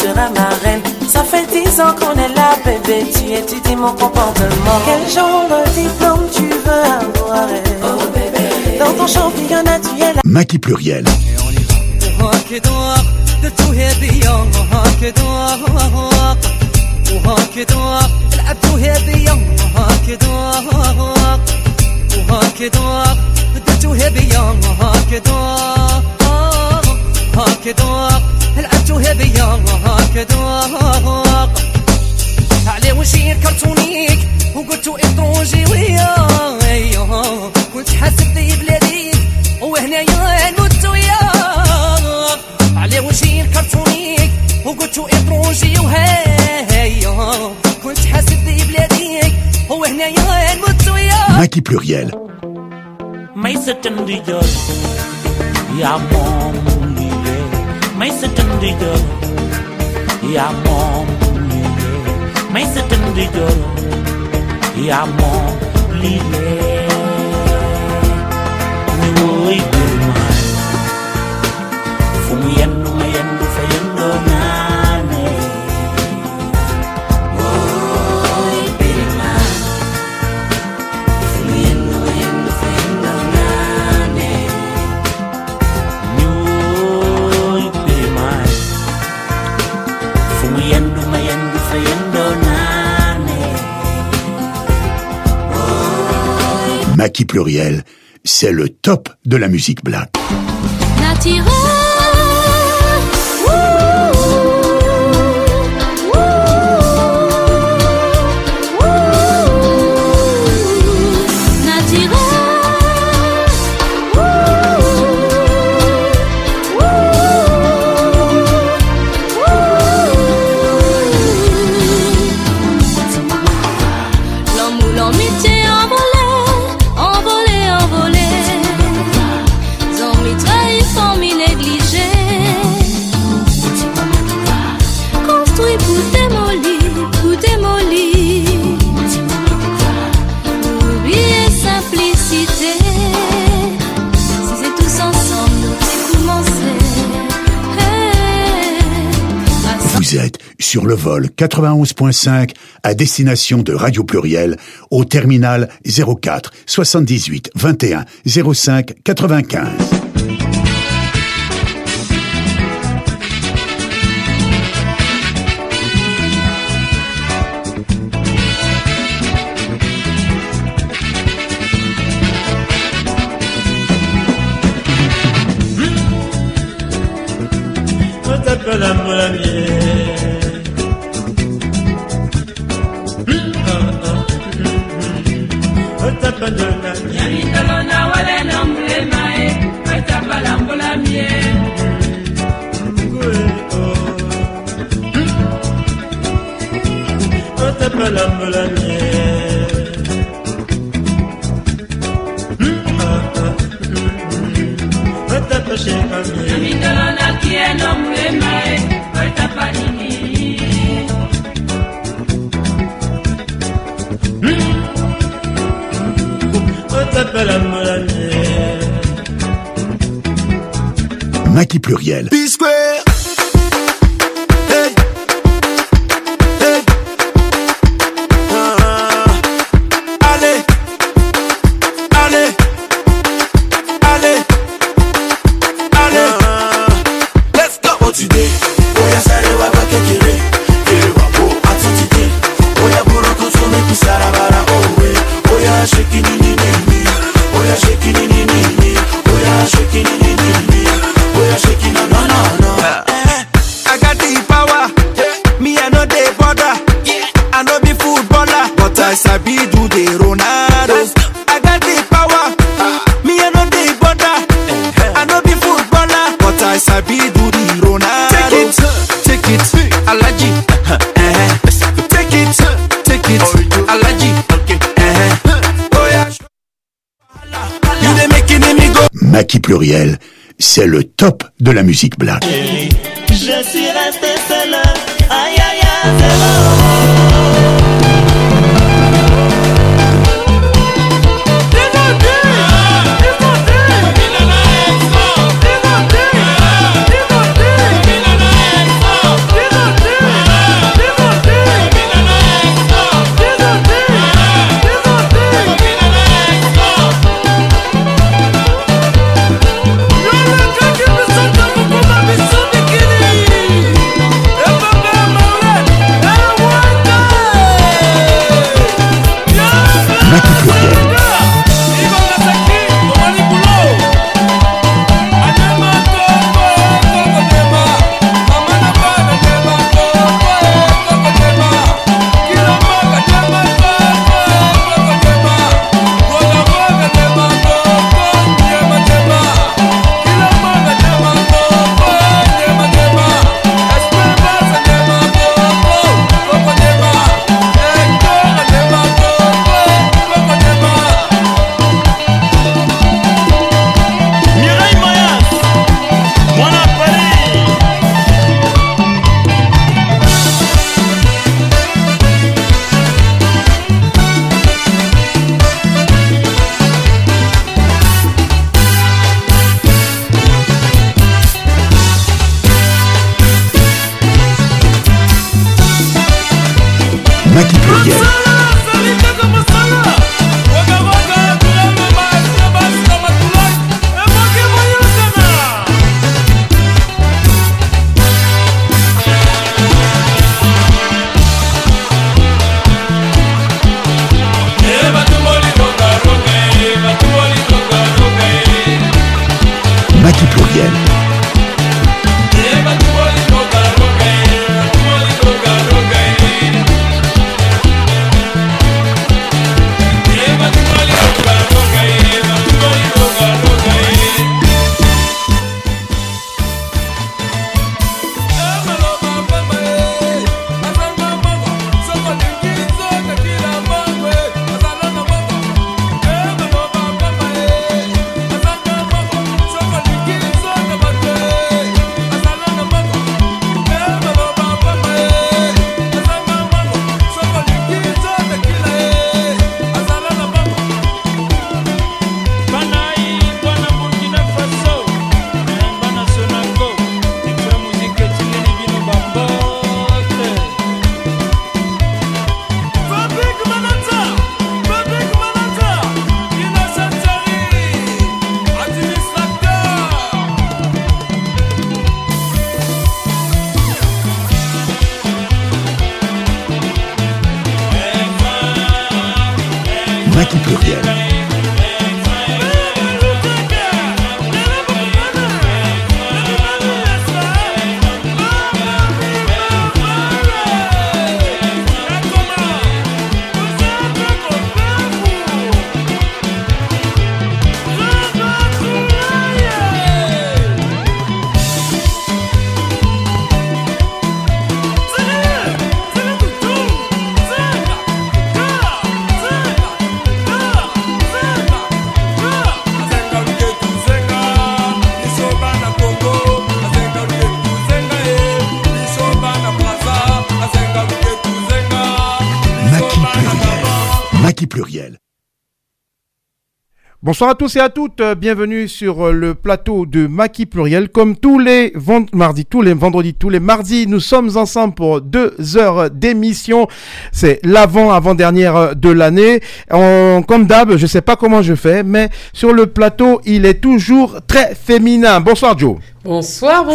seras ma reine. Ça fait 10 ans qu'on est là, bébé, tu étudies mon comportement. Quel genre de diplôme tu veux avoir? Oh bébé, dans ton championnat tu es là. Maki Pluriel. لعبتوها بيا هكذا عليه وشي كرتونيك وقلتو اترونجي ويا كنت حاسب لي بلاديك وهنايا نموت ويا عليه وشي كرتونيك وقلتو اترونجي وهايا كنت حاسب لي بلاديك وهنايا نموت ويا Maki Pluriel. May satan di jol ya mom liye may satan di jol ya mom liye may satan di jol ya mom liye ni woy birma fu mu yendu ma yendu fa yendo nane woy birma fu mu yendu ma yendu fa yendo nane ni woy birma fu mu yendu ma yendu fa yendo nane Maki Pluriel, c'est le top de la musique black. Naturel. Vous êtes sur le vol 91.5 à destination de Radio Pluriel au terminal 04 78 21 05 95. Maki Pluriel. P-Square. Hey. Hey. Allez. Allez. Allez. Allez. Let's go. What you did? Oya sare wa bakekere. Kere wa po atutite. Oya buru kutu meku sarabara owe. Oya shake ni ni ni. Oya shake ni ni ni. Oya shake ni ni ni. Oya shake no no no no. I got the power. Me I know the border. I know be footballer, but I sabi do the Ronaldo. I got the power. Me I know the border. I know be footballer, but I sabi do the Ronaldo. Take it, Alaji. Take it, Alaji. Oya. You dey making me go. Maki Pluriel, c'est le top de la musique black. Je suis resté seul, aïe aïe aïe, c'est bon. Maki Pluriel. Maki Pluriel. Bonsoir à tous et à toutes, bienvenue sur le plateau de Maki Pluriel. Comme tous les vendredis, tous les mardis, nous sommes ensemble pour 2 heures d'émission. C'est l'avant-dernière de l'année. Comme d'hab, je sais pas comment je fais, mais sur le plateau, il est toujours très féminin. Bonsoir Joe. Bonsoir.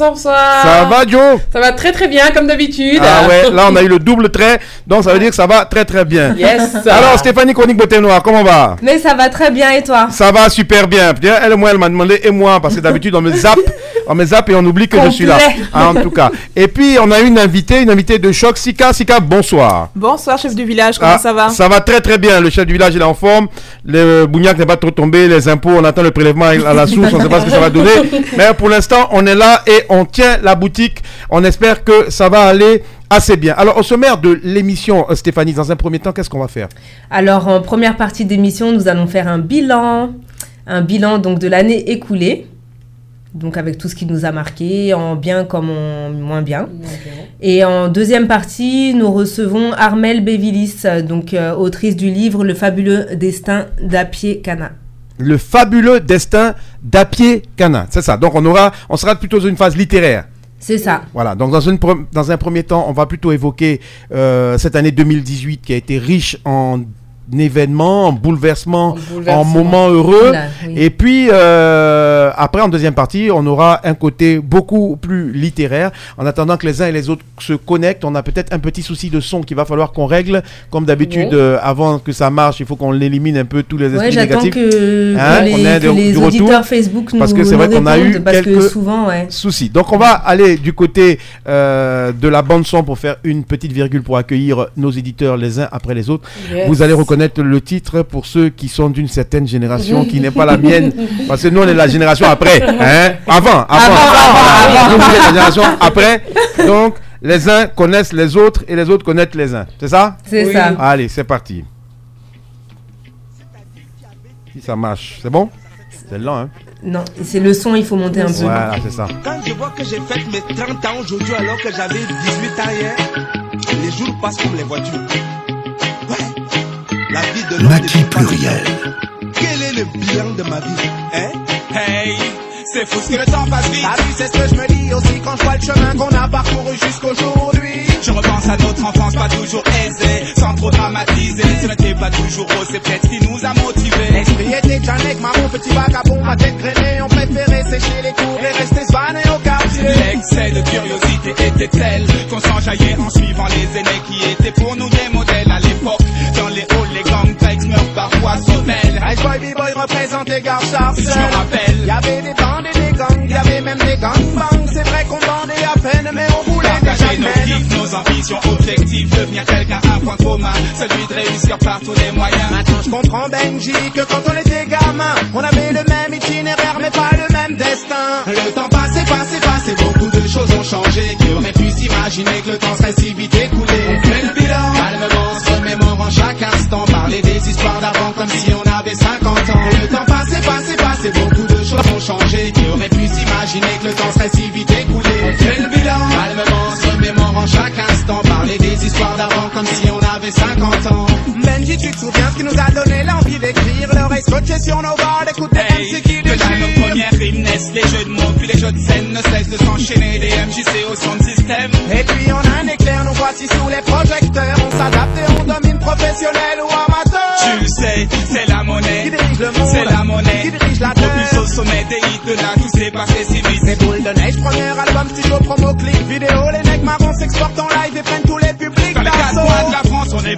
Ça va Joe? Ça va très très bien comme d'habitude. Ah ouais, là on a eu le double trait, donc ça veut dire que ça va très très bien. Yes. Alors Stéphanie Chronique Beauté Noire, comment va? Mais ça va très bien et toi? Ça va super bien. Elle m'a demandé et moi, parce que d'habitude on me zappe et on oublie que je suis là. Ah, en tout cas. Et puis on a une invitée de choc, Sika, bonsoir. Bonsoir chef du village, comment ça va? Ça va très très bien, le chef du village il est en forme, le bougnac n'est pas trop tombé, les impôts, on attend le prélèvement à la source, on ne sait pas ce que ça va donner, mais pour l'instant on est là et on tient la boutique, on espère que ça va aller assez bien. Alors au sommaire de l'émission, Stéphanie, dans un premier temps, qu'est-ce qu'on va faire? Alors en première partie d'émission, nous allons faire un bilan donc de l'année écoulée. Donc avec tout ce qui nous a marqué, en bien comme en moins bien. Et en deuxième partie, nous recevons Armelle Bévilis, donc autrice du livre Le fabuleux destin d'Apier Cana. Le fabuleux destin d'Apier Cana, c'est ça. Donc on sera plutôt dans une phase littéraire. C'est ça. Voilà, donc dans un premier temps, on va plutôt évoquer cette année 2018 qui a été riche en événements, en bouleversements, en moments heureux. Là, oui. Et puis, après, en deuxième partie, on aura un côté beaucoup plus littéraire. En attendant que les uns et les autres se connectent, on a peut-être un petit souci de son qu'il va falloir qu'on règle. Comme d'habitude, avant que ça marche, il faut qu'on élimine un peu tous les esprits négatifs. Que les auditeurs Facebook nous, parce que c'est vrai qu'on a eu quelques soucis. Donc, on va aller du côté de la bande son pour faire une petite virgule pour accueillir nos éditeurs les uns après les autres. Yes. Vous allez reconnaître le titre pour ceux qui sont d'une certaine génération qui n'est pas la mienne, parce que nous on est la génération après, hein? Avant. Nous, on est la génération après, donc les uns connaissent les autres et les autres connaissent les uns, c'est ça? C'est ça. Allez, c'est parti. Si ça marche, c'est bon? C'est lent, hein? Non, c'est le son, il faut monter un peu. Voilà, c'est ça. Quand je vois que j'ai fait mes 30 ans aujourd'hui alors que j'avais 18 ans hier, les jours passent comme les voitures. La vie de Maki Pluriel. Quel est le bilan de ma vie, hein? Hey, c'est fou ce que le temps passe vite. Ah oui, c'est ce que je me dis aussi quand je vois le chemin qu'on a parcouru jusqu'aujourd'hui. Je repense à notre enfance pas toujours aisée, sans trop dramatiser. Ce n'était pas toujours rose, c'est peut-être ce qui nous a motivés. L'esprit était Janek, marron, petit vagabond, ma tête grainée. On préférait sécher les cours et rester svané au quartier. L'excès de curiosité était tel qu'on s'enjaillait en suivant les aînés qui étaient pour nous des modèles à l'époque. Dans les halls, les gangs Drex meurent parfois sauvelles. Ice Boy, B-Boy représentait Gare Charcel. Je me rappelle, y'avait des bandes et des gangs, y'avait même des gangbangs. C'est vrai qu'on bandait à peine, mais on voulait partager nos kiffs, nos ambitions, objectifs. Devenir quelqu'un, un point commun, celui de réussir par tous les moyens. Maintenant je comprends Benji que quand on était gamin, on avait le même itinéraire mais pas le même destin. Le temps passé, beaucoup de choses ont changé. Qui aurait pu s'imaginer que le temps serait si vite écoulé? On fait le bilan, calmement, se remémorant chaque instant. Parler des histoires d'avant comme si on avait 50 ans. Le temps passé, beaucoup de choses ont changé. Qui aurait pu s'imaginer que le temps serait si vite écoulé? On fait le bilan, calmement, se remémorant chaque instant. Parler des histoires d'avant comme si on avait 50 ans. Benji, tu te souviens ce qui nous a donné l'envie d'écrire? L'oreille scotchée sur nos barres, d'écouter MC qui déchire. Déjà nos premières rimes naissent, les jeux de mots, puis les jeux de scène ne cessent de s'enchaîner. Des MJC au son de système. Et puis on a un éclair, nous voici sous les projecteurs. On s'adapte et on domine, professionnel ou amateur. Tu le sais, c'est la monnaie qui dirige le monde, c'est la monnaie qui dirige la terre. Plus au sommet des hits, de là tout s'est passé si vite. C'est Boule de Neige, premier album, studio, promo, clip, vidéo. Les mecs marrons s'exportent en live et prennent tous les publics d'assaut. Dans les 4 coins de la France, on est parti pour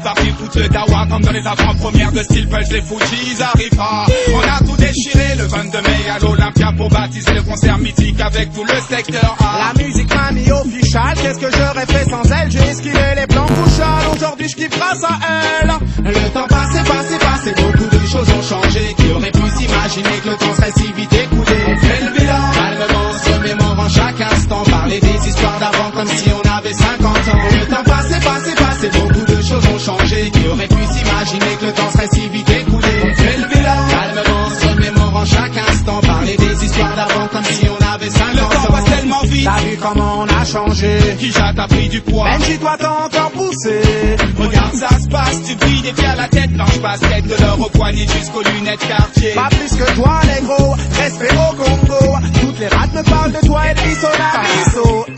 foutre le dawa comme dans les avant-premières de style Pulse, les Fujis arrivent pas. On a tout déchiré le 22 mai à l'Olympia pour baptiser le concert mythique avec tout le secteur A. La musique m'a mis official, qu'est-ce que j'aurais fait sans elle? J'ai esquivé les plans couchales, aujourd'hui je kiffe grâce à elle. Le temps passé, beaucoup de choses ont changé. Qui aurait pu s'imaginer que le temps serait si vite écoulé? On fait le bilan, calmement, se mémorant chaque instant. Parler des histoires d'avant comme si on avait 50 ans. Le temps passé, beaucoup de choses ont changé. Qui aurait pu s'imaginer que le temps serait si vite écoulé? On fait le bilan, calmement, se mémorant chaque instant. Parler des histoires d'avant comme si on avait 50 ans. Le temps passe tellement vite. T'as vu comment on a changé? Kija t'a pris du poids. Benji, toi t'as encore poussé. Regarde ça se passe, tu brilles des pieds à la tête. Blanche basket de l'or au poignet jusqu'aux lunettes quartier. Pas plus que toi négro, respect au Congo. Toutes les rats me parlent de toi et de Bisso.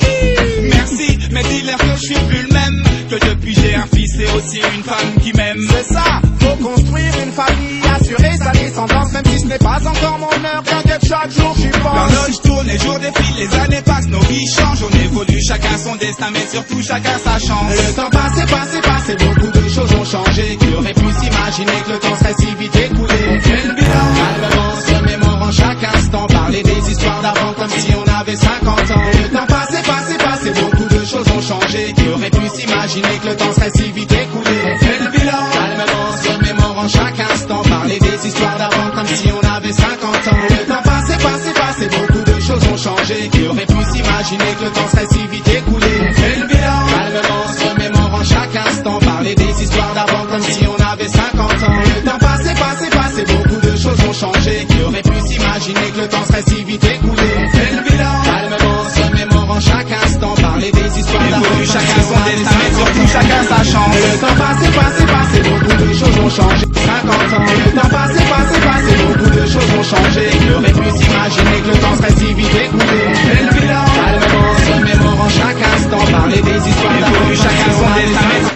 Merci, mais dis-leur que je suis plus le même. Que depuis j'ai un fils et aussi une femme qui m'aime. C'est ça, faut construire une famille, assurer sa descendance. Même si ce n'est pas encore mon heure, t'inquiète chaque jour j'y pense. L'horloge tourne, les jours défilent, les années passent, nos vies changent. On évolue, chacun son destin, mais surtout chacun sa chance. Le temps passé, beaucoup de choses ont changé. Qui aurait pu s'imaginer que le temps serait si vite écoulé? On fait le bilan, calmement, se mémorant chaque instant. Parler des histoires d'avant comme si on avait 50 ans. Le temps passé, beaucoup de choses ont changé. Qui aurait pu s'imaginer que le temps serait si vite écoulé? On fait le bilan, calmement, se mémorant chaque instant. Parler des histoires d'avant comme si on avait 50 ans. Le temps passé, beaucoup de choses ont changé. Qui aurait pu s'imaginer que le temps serait si vite écoulé? On fait le bilan, calmement, se mémorant chaque instant. Parler des histoires d'avant comme si on avait 50 ans. Le temps passé, beaucoup de choses ont changé. Qui aurait pu s'imaginer que le temps serait si vite écoulé? On fait le bilan, calmement, se mémorant chaque instant. Parler des histoires d'avant, chacun son destin, mais surtout chacun sa chance. Le temps passé, beaucoup de choses ont changé. 50 ans, le temps passé, beaucoup de choses ont changé. Qui aurait pu s'imaginer que le temps serait si vite écoulé? On fait le bilan, calmement, se mémorant chaque instant. Parler des histoires d'avant, chacun son destin, mais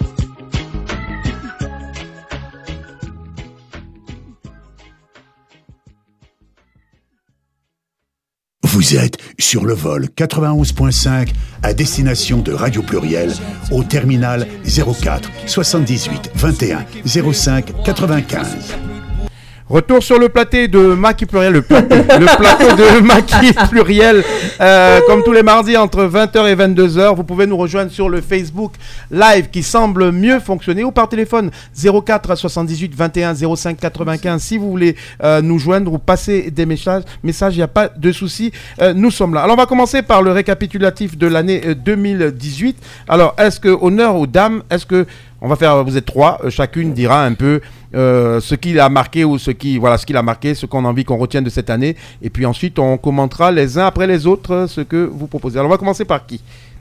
Vous êtes sur le vol 91.5 à destination de Radio Pluriel au terminal 04 78 21 05 95. Retour sur le plateau de Maki Pluriel, le plateau de Maki Pluriel, comme tous les mardis entre 20h et 22h. Vous pouvez nous rejoindre sur le Facebook Live qui semble mieux fonctionner ou par téléphone 04 78 21 05 95. Si vous voulez nous joindre ou passer des messages, il n'y a pas de souci, nous sommes là. Alors on va commencer par le récapitulatif de l'année 2018. Alors est-ce que, honneur aux dames, est-ce que on va faire, vous êtes trois, chacune dira un peu ce qu'il a marqué ou ce qu'il a marqué, ce qu'on a envie qu'on retienne de cette année. Et puis ensuite, on commentera les uns après les autres ce que vous proposez. Alors, on va commencer par qui?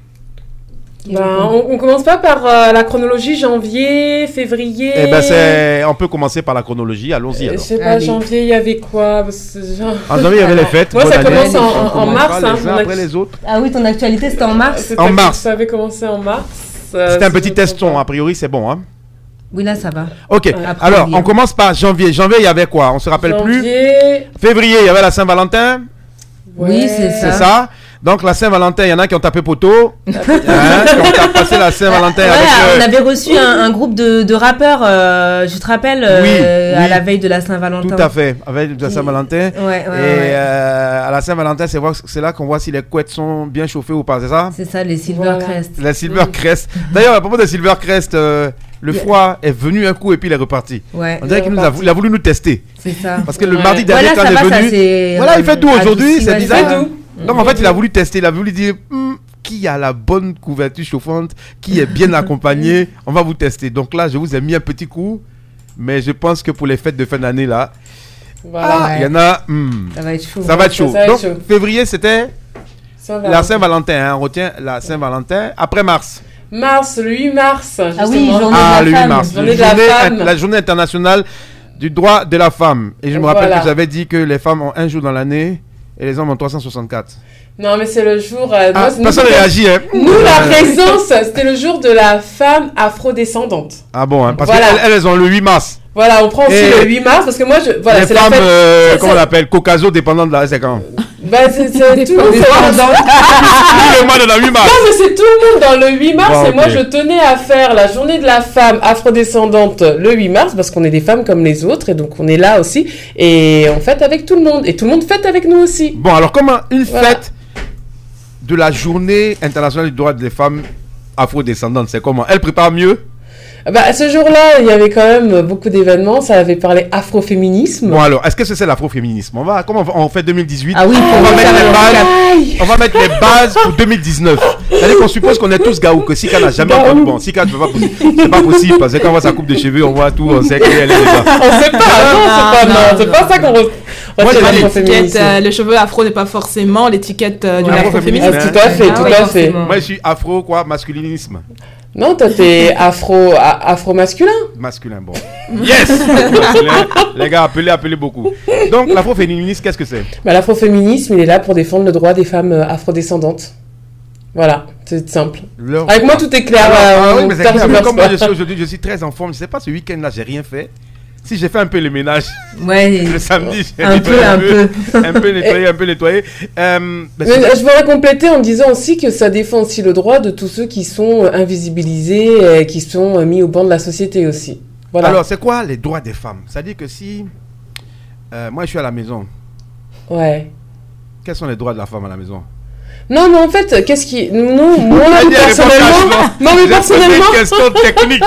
On commence pas par la chronologie janvier, février. On peut commencer par la chronologie. Allons-y alors. Je sais pas, janvier, il y avait quoi? En janvier, il y avait les fêtes. Moi, ça commence en mars. Les uns après les autres. Ah oui, ton actualité, c'était en mars. En mars. Ça avait commencé en mars. C'était un petit teston, a priori, c'est bon, hein? Oui, là, ça va. Ok, alors, on commence par janvier. Janvier, il y avait quoi? On se rappelle plus? Février, il y avait la Saint-Valentin. Oui, c'est ça. C'est ça. Donc, la Saint-Valentin, il y en a qui ont tapé poteau. Qui ont passé la Saint-Valentin avec on avait reçu un groupe de rappeurs, je te rappelle, à la veille de la Saint-Valentin. Tout à fait, à la veille de la Saint-Valentin. À la Saint-Valentin, c'est là qu'on voit si les couettes sont bien chauffées ou pas, c'est ça? C'est ça, les Silvercrest. Les Silvercrest. D'ailleurs, à propos des Silvercrest, le froid est venu un coup et puis il est reparti. Ouais. On dirait qu'il a voulu nous tester. C'est ça. Parce que le mardi dernier, quand il est venu... Voilà, il fait doux aujourd'hui, c'est bizarre. Donc en fait, il a voulu tester, il a voulu dire qui a la bonne couverture chauffante, qui est bien accompagné, on va vous tester. Donc là, je vous ai mis un petit coup, mais je pense que pour les fêtes de fin d'année là, il y en a. Ça va être chaud. Ça va être chaud. Donc février, c'était la Saint-Valentin. On retient la Saint-Valentin. Après mars. Mars, le 8 mars. Ah oui, journée de la femme. Mars. La journée internationale du droit de la femme. Et je me rappelle que j'avais dit que les femmes ont un jour dans l'année. Et les hommes ont 364. Non, mais c'est le jour... personne ne réagit, hein. Nous, la raison, c'était le jour de la femme afrodescendante. Ah bon, hein, parce qu'elles ont le 8 mars. Voilà, on prend aussi le 8 mars, parce que moi, les femmes, comment on l'appelle, Caucaso, dépendant de la... C'est quand Bah, c'est tout le monde. Le mois de la 8 mars. Non, mais c'est tout le monde dans le 8 mars. Bon, et moi, ok. je tenais à faire la journée de la femme afrodescendante le 8 mars parce qu'on est des femmes comme les autres et donc on est là aussi. Et on fête avec tout le monde. Et tout le monde fête avec nous aussi. Bon, alors, comment une fête de la journée internationale du droit des femmes afrodescendantes, c'est comment? Elle prépare mieux? Bah, ce jour-là, il y avait quand même beaucoup d'événements. Ça avait parlé afroféminisme. Bon, alors, est-ce que c'est l'afroféminisme? Comment on fait 2018? Ah oui, on va mettre les bases pour 2019. C'est-à-dire qu'on suppose qu'on est tous gaou, que Sika n'a jamais entendu. Bon, Sika, c'est pas possible, parce que quand on voit sa coupe de cheveux, on voit tout, on sait qu'elle est déjà. On sait pas, non, c'est pas ça qu'on Moi, le cheveu afro n'est pas forcément l'étiquette du afroféminisme. Tout à fait, tout à fait. Moi, je suis afro, masculinisme. Non, toi, t'es afro-masculin. Masculin, bon. Yes. Masculin. Les gars, appelez beaucoup. Donc, l'afroféminisme, qu'est-ce que c'est? Bah, l'afroféminisme, il est là pour défendre le droit des femmes afrodescendantes. Voilà, c'est simple. Avec moi, tout est clair. Oui, mais c'est clair. Comme moi, je suis aujourd'hui, je suis très en forme. Je sais pas, ce week-end-là, j'ai rien fait. Si j'ai fait un peu le ménage, le samedi, j'ai un peu nettoyé. Mais je voudrais compléter en disant aussi que ça défend aussi le droit de tous ceux qui sont invisibilisés, qui sont mis au banc de la société aussi. Voilà. Alors, c'est quoi les droits des femmes? C'est-à-dire que si moi je suis à la maison, quels sont les droits de la femme à la maison? Non, mais en fait, qu'est-ce qui... Non, moi, personnellement... Non, mais personnellement... C'est une question technique.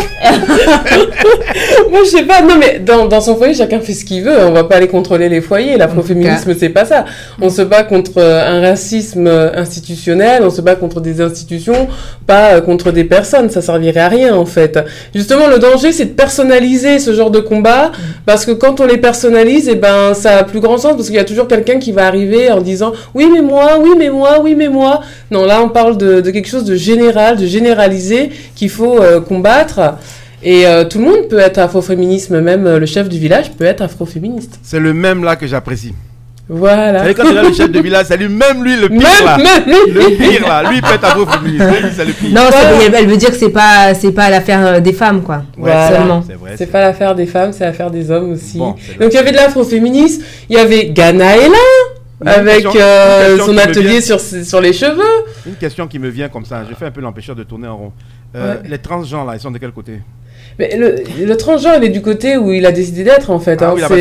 Moi, je sais pas. Non, mais dans son foyer, chacun fait ce qu'il veut. On va pas aller contrôler les foyers. L'afroféminisme, c'est pas ça. On se bat contre un racisme institutionnel. On se bat contre des institutions, pas contre des personnes. Ça servirait à rien, en fait. Justement, le danger, c'est de personnaliser ce genre de combat. Parce que quand on les personnalise, eh ben, ça a plus grand sens. Parce qu'il y a toujours quelqu'un qui va arriver en disant « Oui, mais moi, oui, mais moi, oui, mais moi. » Non, là, on parle de quelque chose de général, de généralisé qu'il faut combattre. Et tout le monde peut être afroféminisme, même le chef du village peut être afroféministe. C'est le même là que j'apprécie. Voilà. Quand il a le chef de village, c'est lui-même, lui, le pire là. Le pire là. Lui, il peut être afroféministe. Lui, c'est le pire. Non, elle veut dire que c'est pas l'affaire des femmes, quoi. Voilà. Seulement. C'est pas l'affaire des femmes, c'est l'affaire des hommes aussi. Bon, donc, il y avait de l'afroféminisme. Il y avait Ganaëlla. Avec son atelier sur les cheveux. Une question qui me vient comme ça, je fais un peu l'empêcheur de tourner en rond. Les transgenres là, ils sont de quel côté? Mais le transgenre, il est du côté où il a décidé d'être en fait. Ah, oui,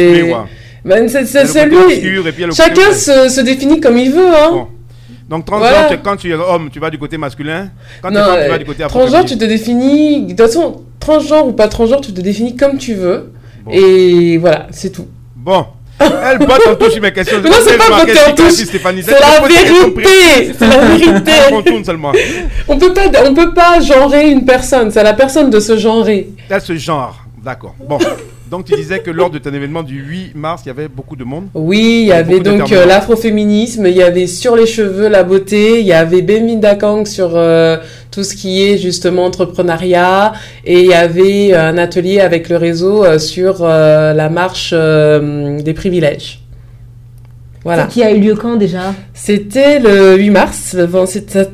c'est lui. Chacun se définit comme il veut. Hein. Bon. Donc transgenre, quand tu es homme, tu vas du côté masculin. Quand tu es femme, tu vas du côté afro. Transgenre, tu te définis. De toute façon, transgenre ou pas transgenre, tu te définis comme tu veux. Bon. Et voilà, c'est tout. Bon. Elle botte en touche mes questions. Non, c'est pas botter en touche. C'est la vérité. C'est la vérité. On tourne seulement. On peut pas genrer une personne. C'est à la personne de se genrer. Elle se genre. D'accord. Bon. Donc tu disais que lors de ton événement du 8 mars, il y avait beaucoup de monde. Oui, il y avait donc l'afroféminisme, il y avait sur les cheveux, la beauté, il y avait Beminda Kang sur tout ce qui est justement entrepreneuriat, et il y avait un atelier avec le réseau sur la marche des privilèges. Voilà. Qui a eu lieu quand déjà? C'était le 8 mars. C'était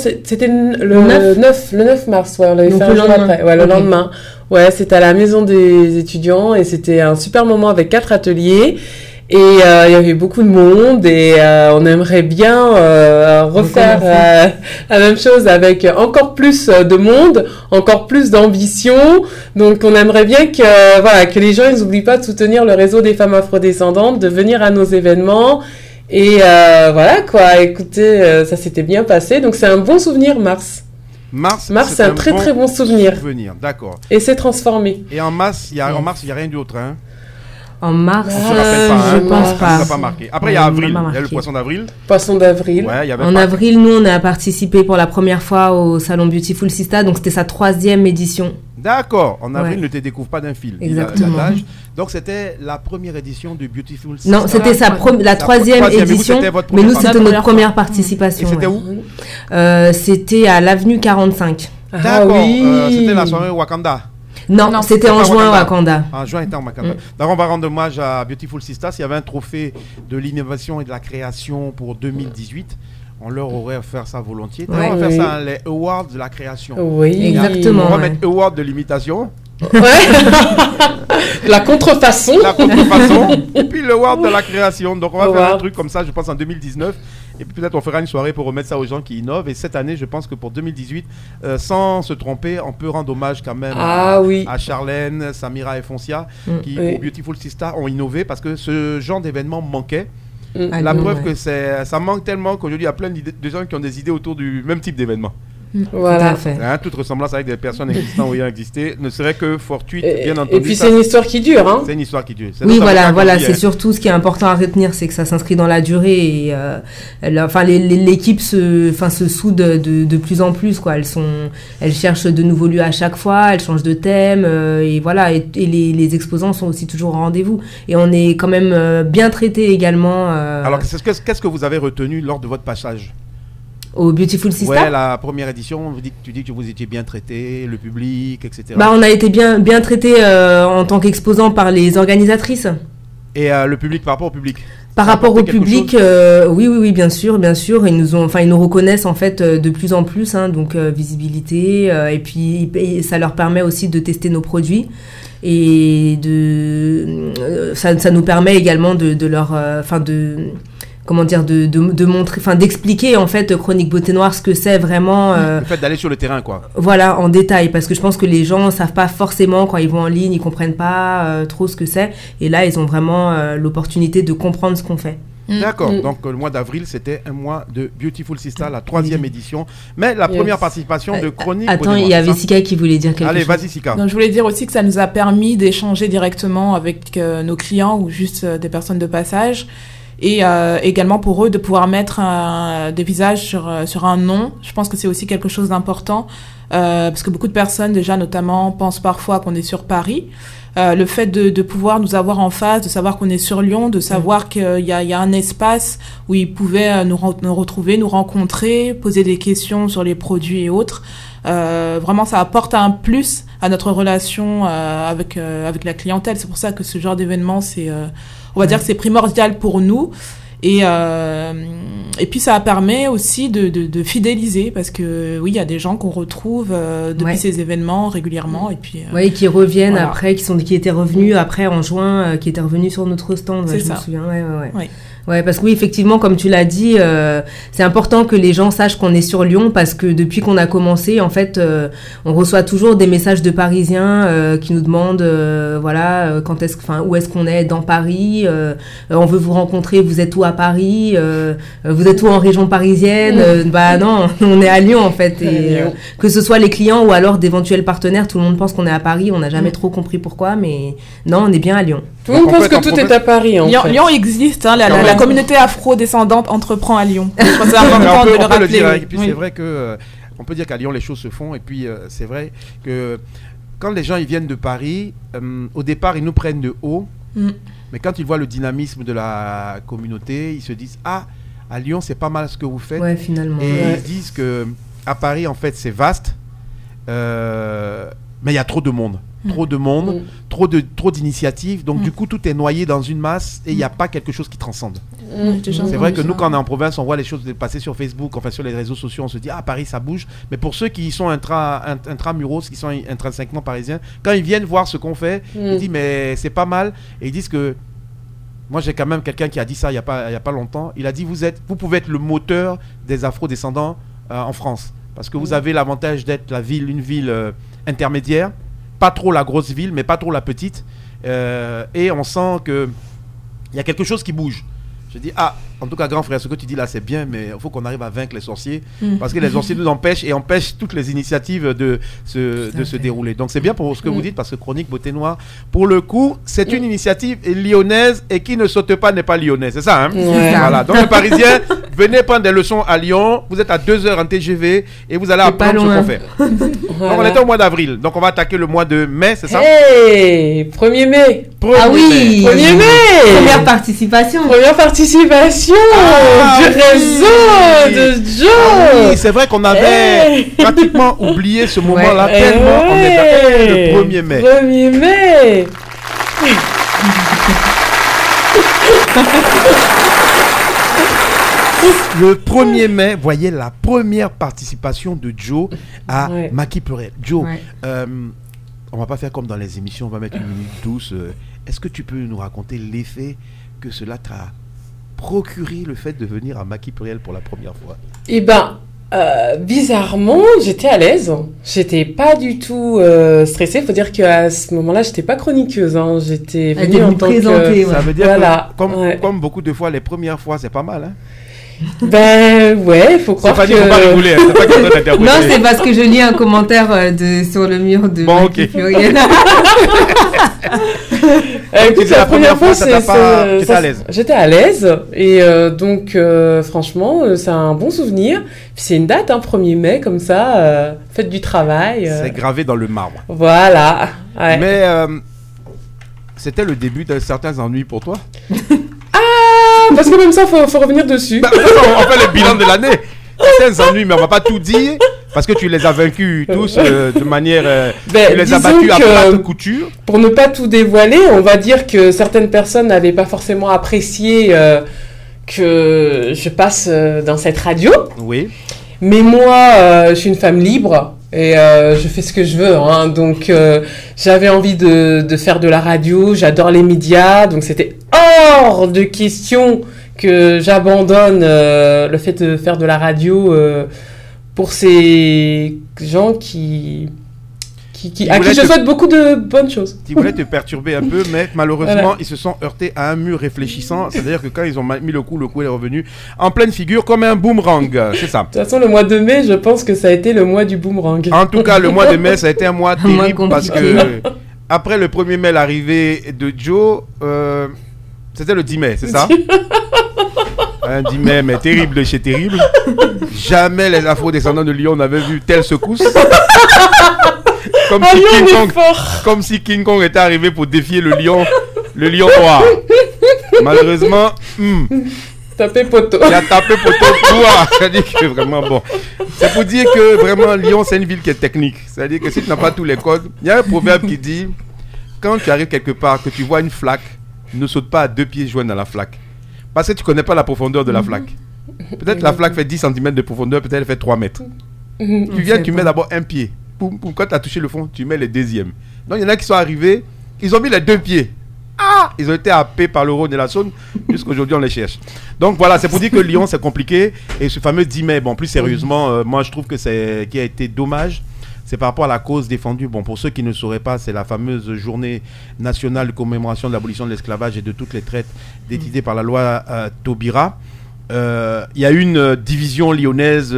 le 9 mars. Ouais, on l'avait fait un jour après. Ouais, le lendemain. Ouais, c'était à la maison des étudiants et c'était un super moment avec 4 ateliers. Et il y avait beaucoup de monde et on aimerait bien refaire la même chose avec encore plus de monde, encore plus d'ambition. Donc on aimerait bien que les gens ils n'oublient pas de soutenir le réseau des femmes afrodescendantes, de venir à nos événements. Et voilà quoi, écoutez, ça s'était bien passé. Donc c'est un bon souvenir, Mars. Mars, c'est un très très bon souvenir. D'accord. Et c'est transformé. Et en mars, il y a rien d'autre, hein? En mars, je pense pas. Ça n'a pas marqué. Après, il y a avril. Il y a le poisson d'avril. Poisson d'avril. Ouais, en avril, nous, on a participé pour la première fois au salon Beautiful Sista. Donc, c'était sa 3e édition. D'accord. En avril, ne te découvre pas d'un fil. Exactement. Donc, c'était la première édition de Beautiful Sista. Non, c'était la 3e édition. Mais nous, c'était notre première participation. Et c'était où? C'était à l'avenue 45. D'accord. C'était la soirée Wakanda. Non, c'était en juin à Wakanda. En juin, était en Wakanda. Donc, on va rendre hommage à Beautiful Sistas. Il y avait un trophée de l'innovation et de la création pour 2018. On leur aurait offert ça volontiers. On va faire ça, les awards de la création. Oui, exactement. On va mettre awards de l'imitation. Ouais. La contrefaçon. Et puis le World de la création. Donc on va faire un truc comme ça, je pense en 2019. Et puis peut-être on fera une soirée pour remettre ça aux gens qui innovent. Et cette année, je pense que pour 2018, sans se tromper, on peut rendre hommage quand même à Charlène, Samira et Foncia, qui au Beautiful Sister ont innové parce que ce genre d'événement manquait. La preuve que ça manque tellement qu'aujourd'hui il y a plein de gens qui ont des idées autour du même type d'événement. Voilà. Toute ressemblance avec des personnes existantes ou ayant existé ne serait que fortuite, bien entendu. Et puis c'est une histoire qui dure. Hein. C'est une histoire qui dure. Oui, voilà, c'est surtout ce qui est important à retenir, c'est que ça s'inscrit dans la durée et l'équipe se soude de plus en plus, quoi. Elles cherchent de nouveaux lieux à chaque fois, elles changent de thème et voilà. Et les exposants sont aussi toujours au rendez-vous. Et on est quand même bien traités également. Alors, qu'est-ce que vous avez retenu lors de votre passage au Beautiful Sister? Ouais, la première édition, tu dis que vous étiez bien traité, le public, etc. On a été bien traité en tant qu'exposant par les organisatrices. Et le public, par rapport au public? Par rapport au public, oui, bien sûr. Ils nous reconnaissent en fait de plus en plus, hein, donc visibilité, et puis ça leur permet aussi de tester nos produits. Et ça nous permet également de leur de montrer, d'expliquer en fait Chronique Beauté Noire ce que c'est vraiment. Le fait d'aller sur le terrain, quoi. Voilà, en détail, parce que je pense que les gens savent pas forcément quand ils vont en ligne, ils comprennent pas trop ce que c'est, et là ils ont vraiment l'opportunité de comprendre ce qu'on fait. D'accord, donc le mois d'avril c'était un mois de Beautiful Sister, la 3e édition, mais la première participation de Chronique. Attends, il y avait Sika qui voulait dire quelque chose. Allez, vas-y Sika. Donc, je voulais dire aussi que ça nous a permis d'échanger directement avec nos clients ou juste des personnes de passage. Et également pour eux de pouvoir mettre des visages sur un nom. Je pense que c'est aussi quelque chose d'important parce que beaucoup de personnes déjà notamment pensent parfois qu'on est sur Paris. Le fait de pouvoir nous avoir en face, de savoir qu'on est sur Lyon, de savoir qu'il y a un espace où ils pouvaient nous retrouver, nous rencontrer, poser des questions sur les produits et autres. Vraiment ça apporte un plus à notre relation avec la clientèle. C'est pour ça que ce genre d'événement on va dire que c'est primordial pour nous et puis ça permet aussi de fidéliser parce que oui il y a des gens qu'on retrouve depuis ces événements régulièrement et puis qui reviennent après, qui étaient revenus après en juin, qui étaient revenus sur notre stand. C'est je ça. me souviens. Ouais, parce que oui, effectivement, comme tu l'as dit, c'est important que les gens sachent qu'on est sur Lyon parce que depuis qu'on a commencé, en fait, on reçoit toujours des messages de Parisiens qui nous demandent, où est-ce qu'on est dans Paris, on veut vous rencontrer, vous êtes où à Paris, vous êtes où en région parisienne, non, on est à Lyon en fait, et que ce soit les clients ou alors d'éventuels partenaires, tout le monde pense qu'on est à Paris, on n'a jamais trop compris pourquoi, mais non, on est bien à Lyon. Tout le monde pense que tout est à Paris. Lyon existe, hein, la communauté afro-descendante entreprend à Lyon. Je pense que c'est important de le rappeler. Et puis c'est vrai que on peut dire qu'à Lyon les choses se font. Et puis c'est vrai que quand les gens ils viennent de Paris, au départ ils nous prennent de haut, mais quand ils voient le dynamisme de la communauté, ils se disent à Lyon c'est pas mal ce que vous faites. Ouais, finalement. Et ils disent que à Paris en fait c'est vaste, mais il y a trop de monde. Trop de monde, trop d'initiatives, donc du coup tout est noyé dans une masse et il n'y a pas quelque chose qui transcende. C'est vrai que nous quand on est en province on voit les choses passer sur Facebook, enfin sur les réseaux sociaux, on se dit Paris ça bouge, mais pour ceux qui sont intramuros, qui sont intrinsèquement parisiens, quand ils viennent voir ce qu'on fait, ils disent mais c'est pas mal, et ils disent que moi j'ai quand même quelqu'un qui a dit ça il y a pas longtemps, il a dit vous pouvez être le moteur des afro-descendants en France, parce que vous avez l'avantage d'être une ville intermédiaire, pas trop la grosse ville, mais pas trop la petite. Et on sent qu'il y a quelque chose qui bouge. Je dis, en tout cas, grand frère, ce que tu dis là, c'est bien, mais il faut qu'on arrive à vaincre les sorciers. Parce que les sorciers nous empêchent et empêchent toutes les initiatives de se dérouler. Donc, c'est bien pour ce que vous dites, parce que Chronique Beauté Noire, pour le coup, c'est une initiative lyonnaise et qui ne saute pas n'est pas lyonnais. C'est ça, hein? Voilà. Donc, les Parisiens, venez prendre des leçons à Lyon. Vous êtes à 2 heures en TGV et vous allez apprendre ce qu'on fait. Donc, on était au mois d'avril. Donc, on va attaquer le mois de mai, c'est ça? 1er mai. Oui! 1er mai! Première participation du réseau de Joe. Oui, c'est vrai qu'on avait pratiquement oublié ce moment-là tellement on est le 1er mai. 1er mai. Le 1er mai, voyez la première participation de Joe à Maki Pluriel. Joe, on va pas faire comme dans les émissions, on va mettre une minute douce. Est-ce que tu peux nous raconter l'effet que cela t'a procuré, le fait de venir à Maki Pluriel pour la première fois? Eh ben, bizarrement, j'étais à l'aise. J'étais pas du tout stressée. Faut dire qu'à ce moment-là, j'étais pas chroniqueuse. Hein. J'étais venue en tant que... Ça veut dire que, comme beaucoup de fois, les premières fois, c'est pas mal, hein? Ben ouais, faut croire que... Faut pas rigoler, c'est pas comme ça. Non, c'est parce que je lis un commentaire sur le mur de Maki Pluriel. Écoute, la première fois, j'étais à l'aise. J'étais à l'aise et donc franchement, c'est un bon souvenir. Puis c'est une date, 1er mai, comme ça, fête du travail. C'est gravé dans le marbre. Voilà. Ouais. Mais c'était le début de certains ennuis pour toi? Parce que même ça, faut revenir dessus. On fait le bilan de l'année. Certains ennuis, mais on va pas tout dire. Parce que tu les as vaincus tous de manière... tu les as battus à plate couture. Pour ne pas tout dévoiler, on va dire que certaines personnes n'avaient pas forcément apprécié que je passe dans cette radio. Oui. Mais moi, je suis une femme libre et je fais ce que je veux. Hein. Donc, j'avais envie de faire de la radio. J'adore les médias. Donc, c'était hors de question que j'abandonne le fait de faire de la radio pour ces gens à qui je souhaite beaucoup de bonnes choses. Ils voulaient te perturber un peu, mais malheureusement, ils se sont heurtés à un mur réfléchissant. C'est-à-dire que quand ils ont mis le coup est revenu en pleine figure comme un boomerang. C'est ça. De toute façon, le mois de mai, je pense que ça a été le mois du boomerang. En tout cas, le mois de mai, ça a été un mois terrible parce que après le 1er mai, l'arrivée de Joe, c'était le 10 mai, c'est ça? Un 10 mai, mais terrible de chez terrible. Jamais les afro-descendants de Lyon n'avaient vu telle secousse. Comme si King Kong était arrivé pour défier le lion noir. Malheureusement, tapé poteau. Il a tapé poteau. C'est-à-dire que vraiment bon. C'est pour dire que vraiment Lyon, c'est une ville qui est technique. C'est-à-dire que si tu n'as pas tous les codes, il y a un proverbe qui dit quand tu arrives quelque part, que tu vois une flaque, ne saute pas à 2 pieds joints dans la flaque. Parce que tu ne connais pas la profondeur de la flaque. Peut-être la flaque fait 10 cm de profondeur, peut-être elle fait 3 mètres. Tu viens, tu mets d'abord un pied. Quand tu as touché le fond, tu mets le deuxième. Donc il y en a qui sont arrivés, ils ont mis les 2 pieds. Ils ont été happés par le Rhône et la Saône. Jusqu'aujourd'hui, on les cherche. Donc voilà, c'est pour dire que Lyon, c'est compliqué. Et ce fameux 10 mai, bon, plus sérieusement, moi je trouve que c'est qui a été dommage. C'est par rapport à la cause défendue. Bon, pour ceux qui ne sauraient pas, c'est la fameuse journée nationale de commémoration de l'abolition de l'esclavage et de toutes les traites décidées par la loi Taubira. Il y a eu une division lyonnaise.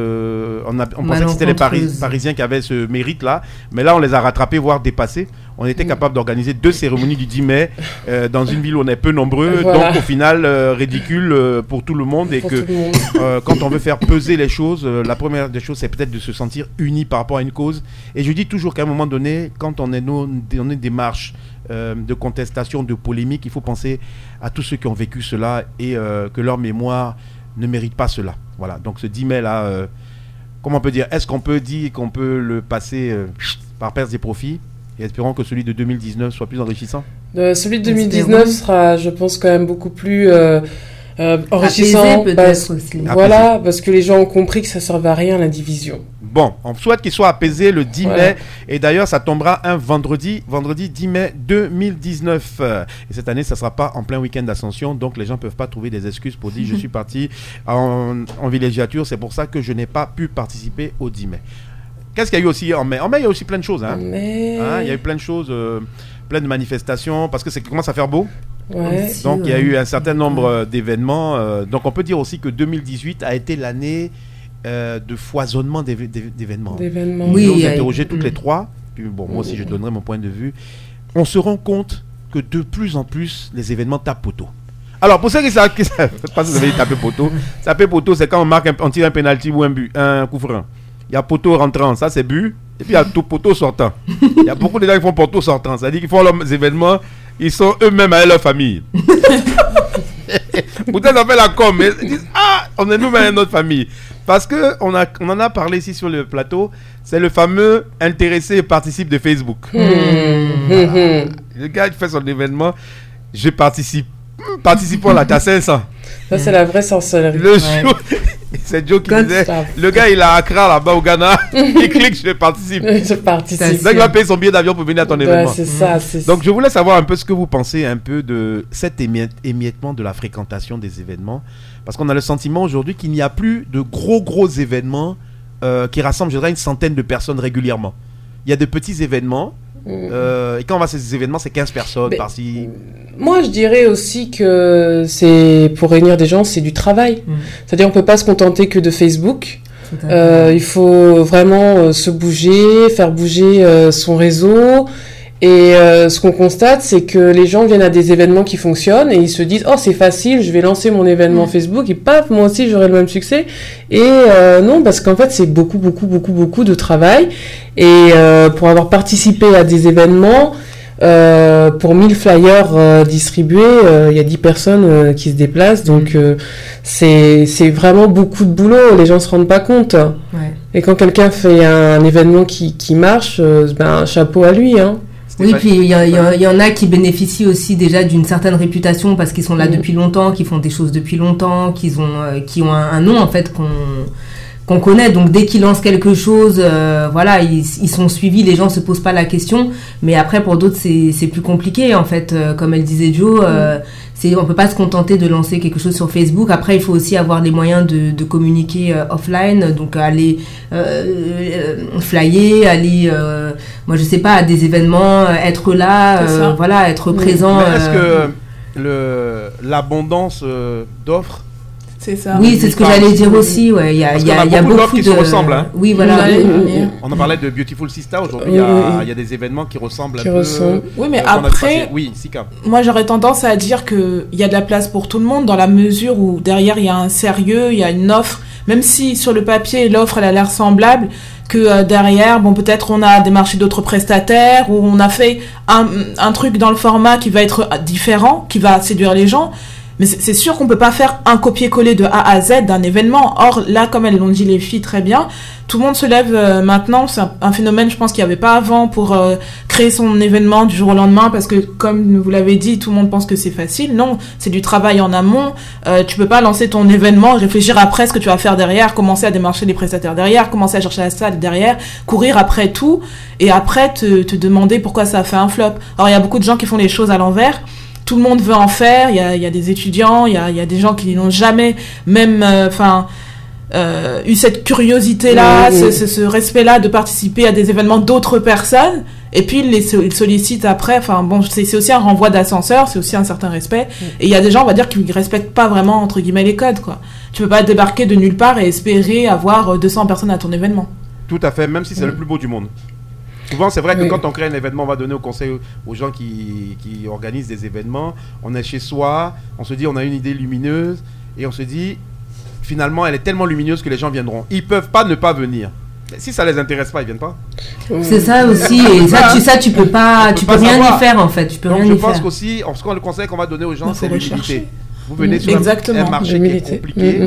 On pensait que c'était les Parisiens qui avaient ce mérite-là. Mais là, on les a rattrapés, voire dépassés. On était capable d'organiser 2 cérémonies du 10 mai dans une ville où on est peu nombreux. Voilà. Donc, au final, ridicule pour tout le monde. Et que quand on veut faire peser les choses, la première des choses, c'est peut-être de se sentir unis par rapport à une cause. Et je dis toujours qu'à un moment donné, quand on est dans une démarche de contestation, de polémique, il faut penser à tous ceux qui ont vécu cela et que leur mémoire ne mérite pas cela. Voilà, donc ce 10 mai là, comment on peut dire, est-ce qu'on peut dire qu'on peut le passer par pertes et profits, et espérons que celui de 2019 soit plus enrichissant? Celui de 2019 sera, je pense, quand même beaucoup plus enrichissant. Apaisé, peut-être aussi. Voilà, parce que les gens ont compris que ça ne servait à rien, la division. Bon, on souhaite qu'il soit apaisé le 10 mai. Et d'ailleurs, ça tombera un vendredi 10 mai 2019. Et cette année, ça ne sera pas en plein week-end d'Ascension. Donc, les gens ne peuvent pas trouver des excuses pour dire je suis parti en villégiature. C'est pour ça que je n'ai pas pu participer au 10 mai. Qu'est-ce qu'il y a eu aussi en mai? En mai, il y a aussi plein de choses. Hein. Il y a eu plein de choses, plein de manifestations, parce que ça commence à faire beau. Ouais. Donc, il y a eu un certain nombre d'événements. Donc, on peut dire aussi que 2018 a été l'année de foisonnement d'événements. Oui, vous interrogez toutes les trois. Puis, bon, moi aussi, je donnerai mon point de vue. On se rend compte que de plus en plus, les événements tapent poteau. Alors, pour ceux qui savent, pas si vous avez dit taper poteau. Taper poteau, c'est quand on tire un penalty ou un coup franc. Il y a poteau rentrant, ça c'est but. Et puis il y a tout poteau sortant. Il y a beaucoup de gens qui font poteau sortant. C'est-à-dire qu'ils font leurs événements, ils sont eux-mêmes avec leur famille. Peut-être on fait la com, mais ils disent on est nous-mêmes avec notre famille. Parce qu'on en a parlé ici sur le plateau, c'est le fameux intéressé et participe de Facebook. Voilà. Le gars qui fait son événement, je participe. Participons à la tasse 500. Ça, c'est la vraie sorcellerie. C'est Joe qui disait, le gars il a Accra là-bas au Ghana, il clique, je participe. Je participe. Donc il va payer son billet d'avion pour venir à ton événement. C'est ça. Donc je voulais savoir un peu ce que vous pensez un peu de cet émiettement de la fréquentation des événements. Parce qu'on a le sentiment aujourd'hui qu'il n'y a plus de gros événements qui rassemblent, je dirais, une centaine de personnes régulièrement. Il y a de petits événements. Et quand on va à ces événements, c'est 15 personnes par-ci. Moi, je dirais aussi que c'est pour réunir des gens, c'est du travail. C'est-à-dire, on peut pas se contenter que de Facebook. Il faut vraiment se bouger, faire bouger son réseau. Et ce qu'on constate, c'est que les gens viennent à des événements qui fonctionnent et ils se disent « Oh, c'est facile, je vais lancer mon événement Facebook et paf, moi aussi, j'aurai le même succès. » Et non, parce qu'en fait, c'est beaucoup de travail. Et pour avoir participé à des événements, pour 1000 flyers distribués, il y a 10 personnes qui se déplacent. Donc, c'est vraiment beaucoup de boulot. Les gens se rendent pas compte. Ouais. Et quand quelqu'un fait un événement qui marche, chapeau à lui, hein. Oui, puis il y en a qui bénéficient aussi déjà d'une certaine réputation parce qu'ils sont là depuis longtemps, qui font des choses depuis longtemps, qui ont un nom en fait qu'on connaît. Donc dès qu'ils lancent quelque chose, voilà, ils sont suivis, les gens se posent pas la question. Mais après pour d'autres c'est plus compliqué en fait. Comme elle disait Jo, on peut pas se contenter de lancer quelque chose sur Facebook. Après il faut aussi avoir les moyens de communiquer offline, donc aller flyer, aller moi je sais pas, à des événements, être là, voilà, être présent. Mais est-ce que l'abondance d'offres, c'est ça. Oui, c'est ce que j'allais dire aussi. Ouais, il y a beaucoup qui se ressemblent. Hein. Oui, voilà. On en parlait de Beautiful Sister aujourd'hui. Il y a des événements qui ressemblent un peu. Oui, mais après, Sika. Moi, j'aurais tendance à dire que il y a de la place pour tout le monde dans la mesure où derrière il y a un sérieux, il y a une offre. Même si sur le papier l'offre elle a l'air semblable, que derrière, bon, peut-être on a démarché d'autres prestataires ou on a fait un truc dans le format qui va être différent, qui va séduire les gens. Mais c'est sûr qu'on peut pas faire un copier-coller de A à Z d'un événement. Or, là, comme elles l'ont dit les filles très bien, tout le monde se lève maintenant. C'est un phénomène, je pense, qu'il n'y avait pas avant pour créer son événement du jour au lendemain. Parce que, comme vous l'avez dit, tout le monde pense que c'est facile. Non, c'est du travail en amont. Tu peux pas lancer ton événement, réfléchir après ce que tu vas faire derrière, commencer à démarcher les prestataires derrière, commencer à chercher la salle derrière, courir après tout, et après te demander pourquoi ça a fait un flop. Alors, il y a beaucoup de gens qui font les choses à l'envers. Tout le monde veut en faire, il y a des étudiants, il y a des gens qui n'ont jamais même eu cette curiosité-là, ce respect-là de participer à des événements d'autres personnes, et puis ils sollicitent après. Enfin bon, c'est aussi un renvoi d'ascenseur, c'est aussi un certain respect, et il y a des gens, on va dire, qui ne respectent pas vraiment, entre guillemets, les codes, quoi. Tu peux pas débarquer de nulle part et espérer avoir 200 personnes à ton événement. Tout à fait, même si c'est le plus beau du monde. Souvent, c'est vrai que quand on crée un événement, on va donner au conseil aux gens qui organisent des événements. On est chez soi, on se dit on a une idée lumineuse et on se dit finalement elle est tellement lumineuse que les gens viendront. Ils peuvent pas ne pas venir. Mais si ça les intéresse pas, ils viennent pas. C'est ça aussi, et ça tu peux pas, tu peux rien y faire en fait. Tu peux rien y faire. Je pense qu'aussi, en tout cas, le conseil qu'on va donner aux gens, c'est l'humilité. Vous venez sur un marché qui est compliqué.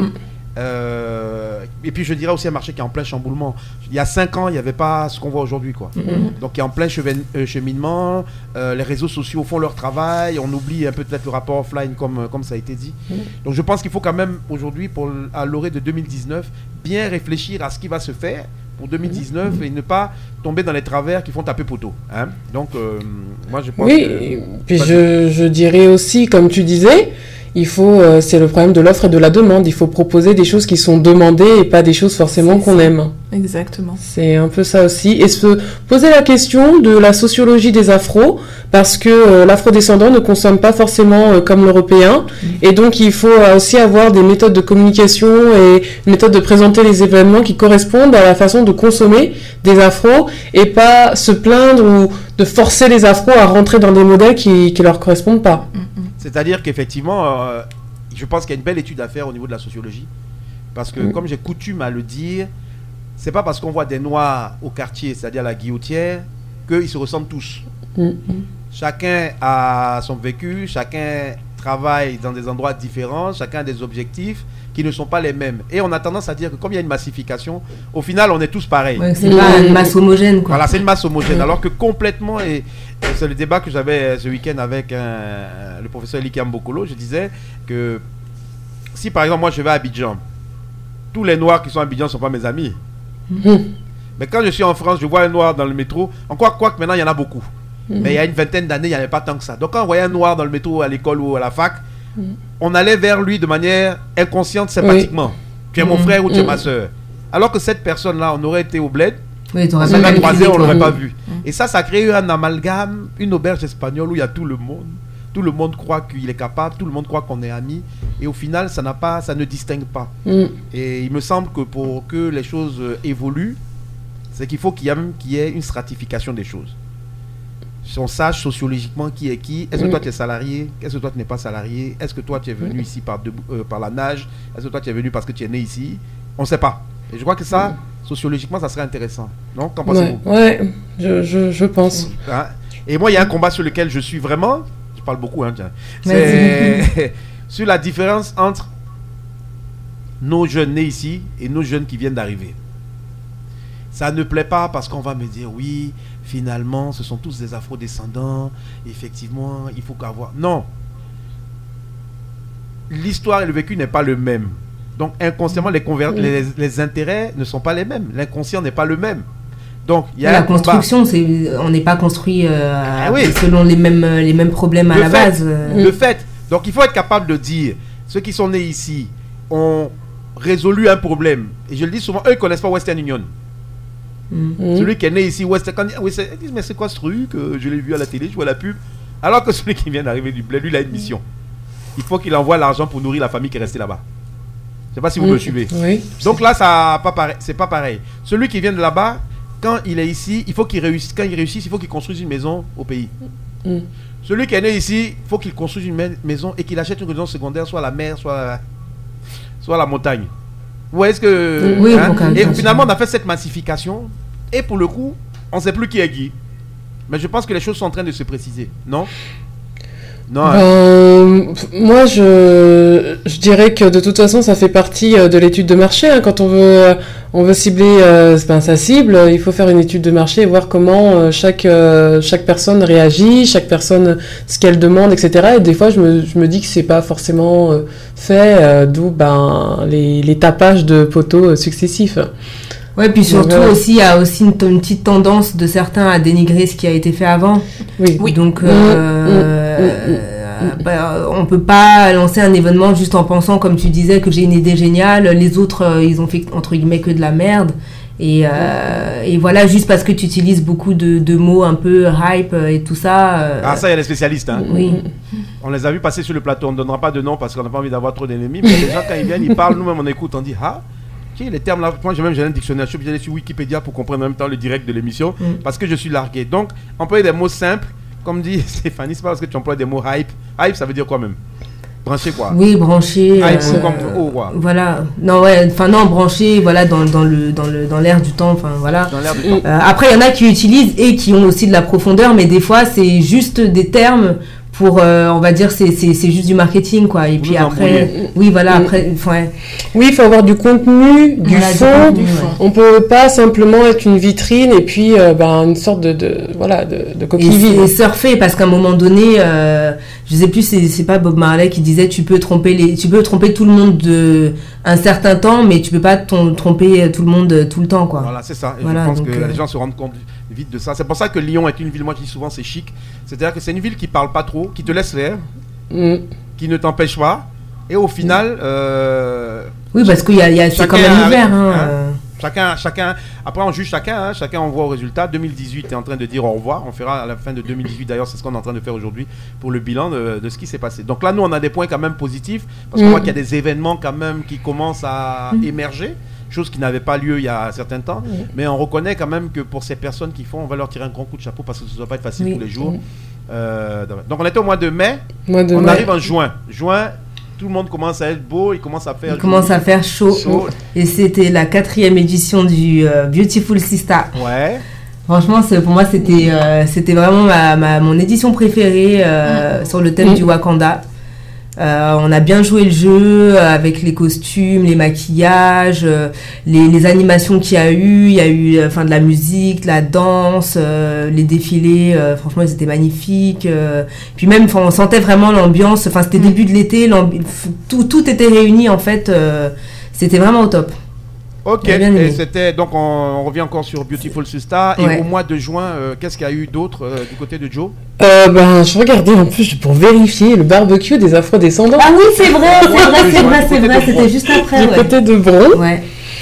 Et puis je dirais aussi un marché qui est en plein chamboulement. Il y a 5 ans, il n'y avait pas ce qu'on voit aujourd'hui, quoi. Donc il est en plein cheminement. Les réseaux sociaux font leur travail. On oublie un peu peut-être le rapport offline, comme ça a été dit. Donc je pense qu'il faut quand même aujourd'hui, à l'orée de 2019, bien réfléchir à ce qui va se faire pour 2019 et ne pas tomber dans les travers qui font taper poteau. Hein. Donc moi je pense que... Puis je dirais aussi, comme tu disais, il faut, c'est le problème de l'offre et de la demande. Il faut proposer des choses qui sont demandées et pas des choses forcément qu'on aime. Exactement. C'est un peu ça aussi. Et se poser la question de la sociologie des afros, parce que l'afrodescendant ne consomme pas forcément comme l'européen. Et donc, il faut aussi avoir des méthodes de communication et une méthode de présenter les événements qui correspondent à la façon de consommer des afros et pas se plaindre ou de forcer les afros à rentrer dans des modèles qui leur correspondent pas. C'est-à-dire qu'effectivement, je pense qu'il y a une belle étude à faire au niveau de la sociologie. Parce que, comme j'ai coutume à le dire, c'est pas parce qu'on voit des Noirs au quartier, c'est-à-dire à la Guillotière, qu'ils se ressemblent tous. Chacun a son vécu, chacun travaille dans des endroits différents, chacun a des objectifs qui ne sont pas les mêmes. Et on a tendance à dire que comme il y a une massification, au final, on est tous pareils. Ouais, c'est pas une masse homogène, quoi. Voilà, c'est une masse homogène. Alors que complètement, et c'est le débat que j'avais ce week-end avec le professeur Elikiam Bokolo, je disais que si par exemple moi je vais à Abidjan, tous les noirs qui sont à Abidjan ne sont pas mes amis. Mais quand je suis en France, je vois un noir dans le métro. Encore quoi que maintenant, il y en a beaucoup. Mais il y a une vingtaine d'années, il n'y avait pas tant que ça. Donc quand on voyait un noir dans le métro, à l'école ou à la fac, on allait vers lui de manière inconsciente, sympathiquement. Tu es mon frère ou tu es ma soeur. Alors que cette personne-là, on aurait été au bled, on s'en a croisé, on ne l'aurait pas vu. Et ça a créé un amalgame, une auberge espagnole où il y a tout le monde. Tout le monde croit qu'il est capable, tout le monde croit qu'on est amis. Et au final, ça ne distingue pas. Et il me semble que pour que les choses évoluent, c'est qu'il faut qu'il y ait une stratification des choses. On sache sociologiquement qui est qui. Est-ce que toi tu es salarié? Est-ce que toi tu n'es pas salarié? Est-ce que toi tu es venu ici par la nage? Est-ce que toi tu es venu parce que tu es né ici? On ne sait pas. Et je crois que ça, sociologiquement, ça serait intéressant. Non? Qu'en pensez-vous? Ouais, je pense. Hein? Et moi, il y a un combat sur lequel je suis vraiment... Je parle beaucoup, hein, tiens. C'est sur la différence entre nos jeunes nés ici et nos jeunes qui viennent d'arriver. Ça ne plaît pas parce qu'on va me dire, oui, finalement, ce sont tous des afro-descendants. Effectivement, il faut qu'avoir... Non. L'histoire et le vécu n'est pas le même. Donc, inconsciemment, les intérêts ne sont pas les mêmes. L'inconscient n'est pas le même. Donc, il y a la construction, on n'est pas construit selon les mêmes problèmes à la base. Le fait. Donc, il faut être capable de dire, ceux qui sont nés ici ont résolu un problème. Et je le dis souvent, eux, ils ne connaissent pas Western Union. Celui qui est né ici, ils disent mais c'est quoi ce truc? Je l'ai vu à la télé, je vois la pub. Alors que celui qui vient d'arriver du bled, lui, il a une mission. Il faut qu'il envoie l'argent pour nourrir la famille qui est restée là-bas. Je ne sais pas si vous me suivez. Oui. Donc là, c'est pas pareil. Celui qui vient de là-bas, quand il est ici, il faut qu'il réussisse. Quand il réussit, il faut qu'il construise une maison au pays. Celui qui est né ici, il faut qu'il construise une maison et qu'il achète une maison secondaire, soit à la mer, soit à la montagne. Ou est-ce que... Oui, et finalement, on a fait cette massification. Et pour le coup, on ne sait plus qui est qui. Mais je pense que les choses sont en train de se préciser. Non? Non. Moi, je dirais que de toute façon, ça fait partie de l'étude de marché. Hein. Quand on veut cibler sa cible, il faut faire une étude de marché et voir comment chaque personne réagit, chaque personne ce qu'elle demande, etc. Et des fois, je me dis que c'est pas forcément fait, d'où les tapages de poteaux successifs. Ouais, puis surtout aussi, il y a aussi une petite tendance de certains à dénigrer ce qui a été fait avant. Oui. Donc, on peut pas lancer un événement juste en pensant, comme tu disais, que j'ai une idée géniale. Les autres, ils ont fait entre guillemets que de la merde. Et voilà, juste parce que tu utilises beaucoup de mots un peu hype et tout ça. Ça, il y a les spécialistes. Hein. Oui. On les a vus passer sur le plateau. On ne donnera pas de nom parce qu'on n'a pas envie d'avoir trop d'ennemis. Mais les gens, quand ils viennent, ils parlent, nous-mêmes, on écoute, on dit les termes là, moi j'ai un dictionnaire, je suis allé sur Wikipédia pour comprendre en même temps le direct de l'émission, parce que je suis largué. Donc, employer des mots simples, comme dit Stéphanie, c'est pas parce que tu emploies des mots hype. Hype, ça veut dire quoi même? Branché quoi? Oui, branché. Hype, quoi. Voilà. Non, branché, voilà, dans l'air du temps, enfin voilà. Dans l'air du temps. Après, il y en a qui utilisent et qui ont aussi de la profondeur, mais des fois, c'est juste des termes pour, on va dire, c'est juste du marketing, quoi. Et puis après, après, oui, il faut avoir du contenu, du fond. On peut pas simplement être une vitrine et puis, une sorte de coquille vide. Et surfer, parce qu'à un moment donné, je sais plus, c'est pas Bob Marley qui disait, tu peux tromper tout le monde un certain temps, mais tu peux pas tromper tout le monde tout le temps, quoi. Voilà, c'est ça. Et je pense que les gens se rendent compte vite de ça. C'est pour ça que Lyon est une ville, moi je dis souvent c'est chic. C'est-à-dire que c'est une ville qui parle pas trop, qui te laisse faire, qui ne t'empêche pas. Et au final... oui, parce qu'il c'est quand même ouvert. Chacun, après on juge chacun on voit au résultat. 2018 est en train de dire au revoir. On fera à la fin de 2018, d'ailleurs c'est ce qu'on est en train de faire aujourd'hui pour le bilan de ce qui s'est passé. Donc là nous on a des points quand même positifs, parce qu'on voit qu'il y a des événements quand même qui commencent à émerger, chose qui n'avait pas lieu il y a un certain temps, mais on reconnaît quand même que pour ces personnes qui font, on va leur tirer un grand coup de chapeau, parce que ça ne doit pas être facile tous les jours. Donc on était au mois de mai, on arrive en juin, tout le monde commence à être beau, il commence à faire chaud. Et c'était la 4e édition du Beautiful Sista. Ouais. Franchement, pour moi, c'était vraiment mon édition préférée sur le thème du Wakanda. On a bien joué le jeu avec les costumes, les maquillages, les animations qu'il y a eu. Il y a eu de la musique, de la danse, les défilés. Franchement, ils étaient magnifiques. Puis même, on sentait vraiment l'ambiance. Enfin, c'était début de l'été. Tout était réuni, en fait. C'était vraiment au top. Ok, et c'était donc on revient encore sur Beautiful Sister. Et au mois de juin, qu'est-ce qu'il y a eu d'autre du côté de Joe? Je regardais en plus pour vérifier le barbecue des Afro-descendants. Ah oui, c'est vrai, c'était juste après. Du côté de Bron. Ouais.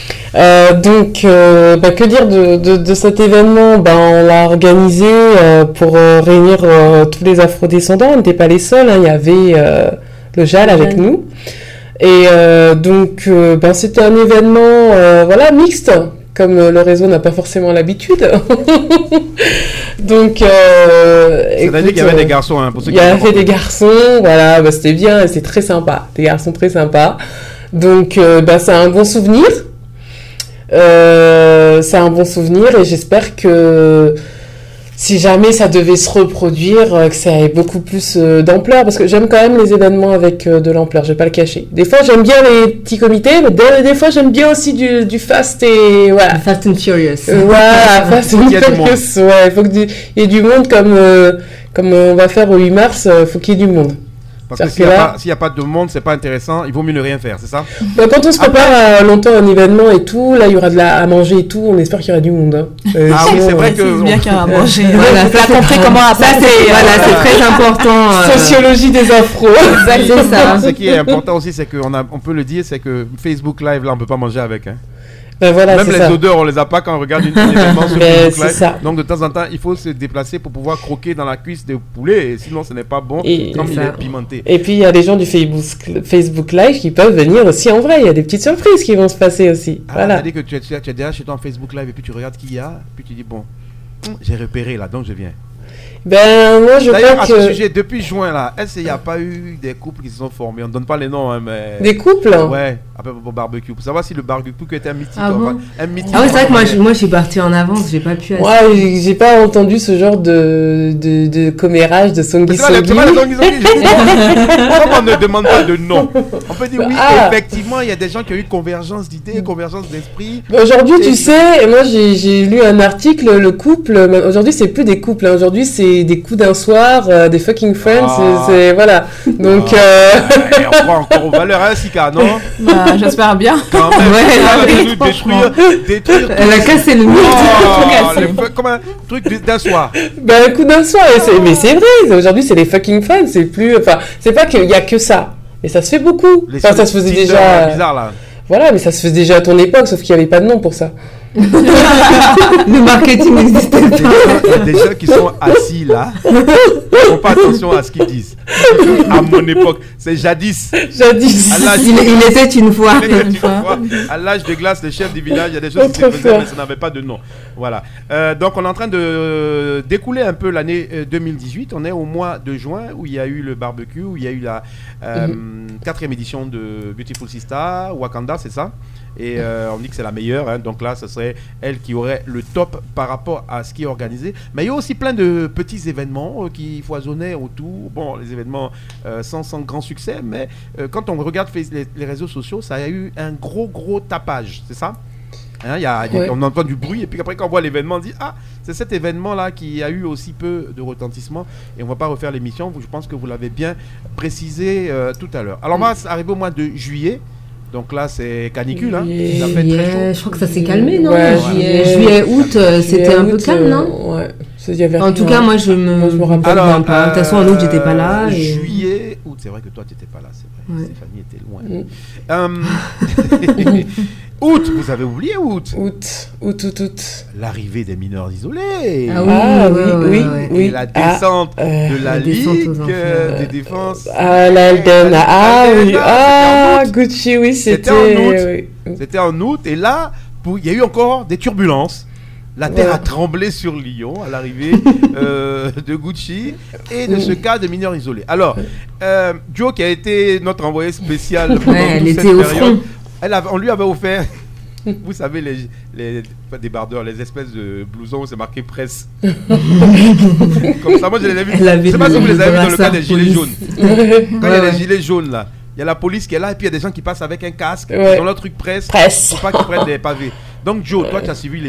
Que dire de cet événement? On l'a organisé pour réunir tous les Afro-descendants. On n'était pas les seuls, il y avait le JAL avec nous. Et c'était un événement mixte, comme le réseau n'a pas forcément l'habitude. C'est-à-dire qu'il y avait des garçons, pour ceux qui il y avait des garçons, c'était bien, et c'est très sympa, des garçons très sympas. C'est un bon souvenir. C'est un bon souvenir, et j'espère que si jamais ça devait se reproduire, que ça ait beaucoup plus d'ampleur, parce que j'aime quand même les événements avec de l'ampleur, je vais pas le cacher. Des fois j'aime bien les petits comités, mais des fois j'aime bien aussi du fast et voilà. Fast and Furious. Voilà, Fast and Furious. Ouais, il faut qu'il y ait du monde comme on va faire au 8 mars, il faut qu'il y ait du monde. Parce que s'il n'y a pas de monde, c'est pas intéressant, il vaut mieux ne rien faire, c'est ça? Quand on se prépare longtemps à un événement et tout, là il y aura à manger et tout, on espère qu'il y aura du monde. Oui, c'est vrai que... C'est bien qu'il y aura à manger. T'as compris comment c'est très important. Sociologie des afros. C'est ça. Ce qui est important aussi, c'est qu'on peut le dire, c'est que Facebook Live, là, on peut pas manger avec. Même les odeurs, on les a pas quand on regarde un événement sur Facebook Live. Donc de temps en temps, il faut se déplacer pour pouvoir croquer dans la cuisse de poulet, et sinon ce n'est pas bon comme il est pimenté. Et puis il y a des gens du Facebook Live qui peuvent venir aussi en vrai. Il y a des petites surprises qui vont se passer aussi. Voilà. C'est-à-dire que tu es déjà chez toi en Facebook Live et puis tu regardes qui il y a, puis tu dis bon, j'ai repéré là, donc je viens. Moi je D'ailleurs, crois à ce sujet, depuis juin là, est-ce qu'il n'y a pas eu des couples qui se sont formés? On ne donne pas les noms, mais... Des couples? Ouais, après au barbecue. Pour savoir si le barbecue était un mythique. C'est vrai que moi je suis partie en avance, j'ai pas pu... J'ai pas entendu ce genre de commérage, de songi-songi. Comment on ne demande pas de nom? On peut dire oui, effectivement, il y a des gens qui ont eu convergence d'idées, convergence d'esprit. Aujourd'hui, tu sais, moi j'ai lu un article, le couple, aujourd'hui c'est plus des couples, aujourd'hui c'est des coups d'un soir, des fucking friends, voilà. Donc on croit encore aux valeurs, Sika, non? J'espère bien. Quand même, détruire. Elle a cassé le mur. Comme un truc d'un soir. Un coup d'un soir, mais c'est vrai, aujourd'hui c'est les fucking friends, c'est plus, c'est pas qu'il y a que ça, mais ça se fait beaucoup. Ça se faisait déjà. Bizarre là. Voilà, mais ça se faisait déjà à ton époque, sauf qu'il n'y avait pas de nom pour ça. Le marketing n'existait pas. Il y a des gens qui sont assis là, ils ne font pas attention à ce qu'ils disent. À mon époque, c'est jadis. Il était une fois. À l'âge de glace, le chef du village, il y a des choses qui se faisaient, mais ça n'avait pas de nom. Voilà. Donc on est en train de découler un peu l'année 2018. On est au mois de juin où il y a eu le barbecue, où il y a eu la 4e édition de Beautiful Sister, Wakanda, c'est ça? Et on dit que c'est la meilleure, donc là ce serait elle qui aurait le top par rapport à ce qui est organisé. Mais il y a aussi plein de petits événements qui foisonnaient autour. Bon, les événements sans grand succès, mais quand on regarde les réseaux sociaux, ça a eu un gros tapage, c'est ça? On entend du bruit, et puis après quand on voit l'événement, on dit c'est cet événement là qui a eu aussi peu de retentissement, et on va pas refaire l'émission, je pense que vous l'avez bien précisé tout à l'heure. Alors on va arriver au mois de juillet. Donc là, c'est canicule, ça fait très chaud. Je crois que ça s'est calmé, non? Juillet, août, c'était un peu calme, non? Ouais. En tout cas, moi, je me rappelle pas. De toute façon, en août, j'étais pas là. Juillet, août, c'est vrai que toi, tu n'étais pas là, c'est vrai. Stéphanie était loin. Août, vous avez oublié août. L'arrivée des mineurs isolés. Oui. Et la descente de la Ligue des défenses. L'Alden. Gucci, oui, c'était en août. C'était en août, et là, il y a eu encore des turbulences. La terre a tremblé sur Lyon à l'arrivée de Gucci et de ce cas de mineurs isolés. Alors, Joe, qui a été notre envoyé spécial pendant toute cette période, on lui avait offert, vous savez, les débardeurs, les espèces de blousons où c'est marqué presse. Comme ça, moi je les ai vus. Je ne sais pas si vous les avez vus dans le cas des gilets jaunes. Quand il y a les gilets jaunes là, il y a la police qui est là, et puis il y a des gens qui passent avec un casque, dans leur truc presse. Pour pas qu'ils prennent des pavés. Donc Joe, toi tu as suivi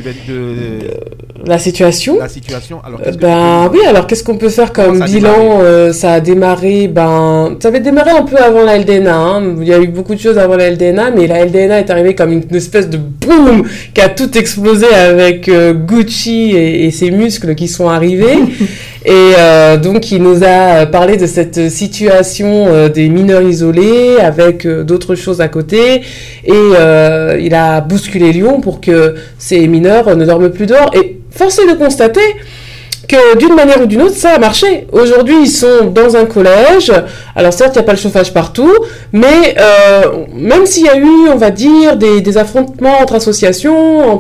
la situation. La situation. Alors, alors qu'est-ce qu'on peut faire comme bilan? Ça a démarré, ça avait démarré un peu avant la LDNA. Hein. Il y a eu beaucoup de choses avant la LDNA, mais la LDNA est arrivée comme une espèce de boum qui a tout explosé avec Gucci et ses muscles qui sont arrivés. Et donc il nous a parlé de cette situation des mineurs isolés avec d'autres choses à côté. Et il a bousculé Lyon pour que ces mineurs ne dorment plus dehors. Et force est de constater que d'une manière ou d'une autre, ça a marché. Aujourd'hui, ils sont dans un collège. Alors certes, il n'y a pas le chauffage partout, mais même s'il y a eu, on va dire, des affrontements entre associations,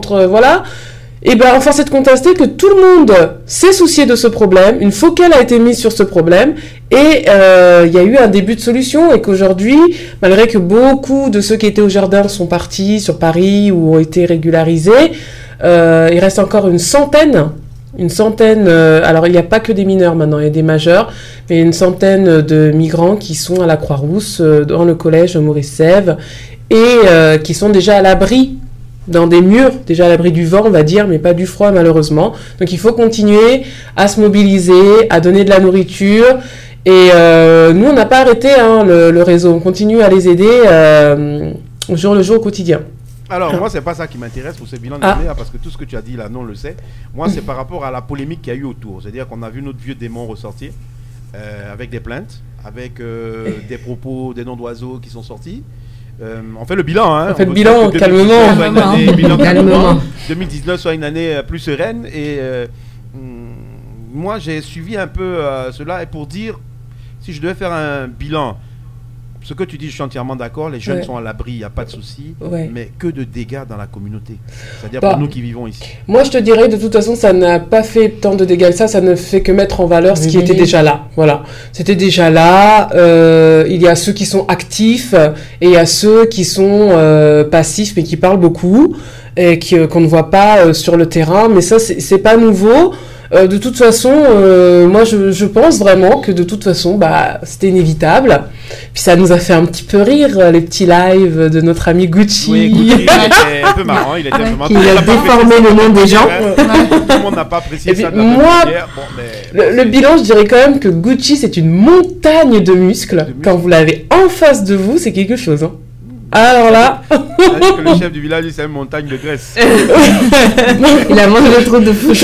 force est de constater que tout le monde s'est soucié de ce problème. Une focale a été mise sur ce problème et il y a eu un début de solution et qu'aujourd'hui, malgré que beaucoup de ceux qui étaient au jardin sont partis sur Paris ou ont été régularisés, il reste encore une centaine, alors il n'y a pas que des mineurs maintenant, il y a des majeurs, mais une centaine de migrants qui sont à la Croix-Rousse, dans le collège Maurice Sèvres, et qui sont déjà à l'abri, dans des murs, déjà à l'abri du vent, on va dire, mais pas du froid malheureusement. Donc il faut continuer à se mobiliser, à donner de la nourriture, et nous on n'a pas arrêté le réseau, on continue à les aider au jour le jour, au quotidien. Alors, moi, c'est pas ça qui m'intéresse pour ce bilan de l'année, parce que tout ce que tu as dit là, non, on le sait. Moi, c'est par rapport à la polémique qu'il y a eu autour. C'est-à-dire qu'on a vu notre vieux démon ressortir avec des plaintes, avec des propos, des noms d'oiseaux qui sont sortis. On fait le bilan. Hein. On fait le bilan, calmement. 2019 soit une année plus sereine. Et moi, j'ai suivi un peu cela. Et pour dire, si je devais faire un bilan, ce que tu dis, je suis entièrement d'accord. Les jeunes sont à l'abri, il n'y a pas de souci. Mais que de dégâts dans la communauté. C'est-à-dire pour nous qui vivons ici. Moi, je te dirais, de toute façon, ça n'a pas fait tant de dégâts que ça. Ça ne fait que mettre en valeur ce qui était déjà là. Voilà. C'était déjà là. Il y a ceux qui sont actifs et il y a ceux qui sont passifs mais qui parlent beaucoup et qu'on ne voit pas sur le terrain. Mais ça, c'est pas nouveau. De toute façon, moi je pense vraiment que de toute façon, c'était inévitable. Puis ça nous a fait un petit peu rire, les petits lives de notre ami Gucci. Oui, Gucci, il était un peu marrant. Il a déformé le nom des gens. Tout le monde n'a pas apprécié ça. Le bilan, je dirais quand même que Gucci, c'est une montagne de muscles. Quand vous l'avez en face de vous, c'est quelque chose. Hein. Alors là... que le chef du village, c'est une montagne de graisse. Il a mangé trop de foutou.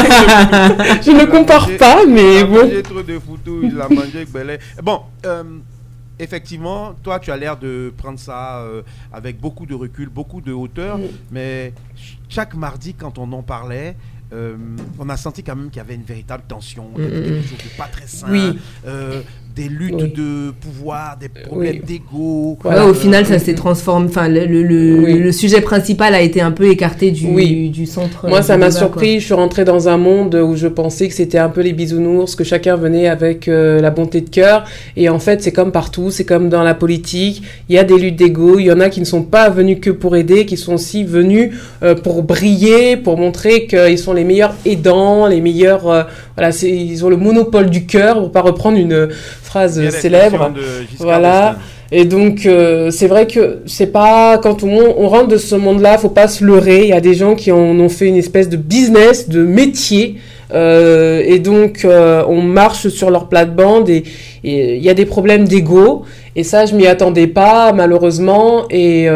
Je ne compare pas, mais bon. Il a mangé trop de foutou, il a mangé belé. Bon, effectivement, toi, tu as l'air de prendre ça avec beaucoup de recul, beaucoup de hauteur. Mais chaque mardi, quand on en parlait... on a senti quand même qu'il y avait une véritable tension, quelque chose de pas très sain, des luttes de pouvoir, des problèmes d'ego. Voilà. Au final, ça s'est transformé. Enfin, le sujet principal a été un peu écarté du centre. Moi, ça m'a surpris. Je suis rentrée dans un monde où je pensais que c'était un peu les bisounours, que chacun venait avec la bonté de cœur. Et en fait, c'est comme partout, c'est comme dans la politique. Il y a des luttes d'ego. Il y en a qui ne sont pas venus que pour aider, qui sont aussi venus pour briller, pour montrer qu'ils sont les meilleurs aidants, les meilleurs... ils ont le monopole du cœur, pour pas reprendre une phrase célèbre. Voilà. Et donc, c'est vrai que c'est pas... Quand on rentre de ce monde-là, faut pas se leurrer. Il y a des gens qui en ont fait une espèce de business, de métier. Et donc, on marche sur leur plate-bande et il y a des problèmes d'ego. Et ça, je m'y attendais pas, malheureusement. Et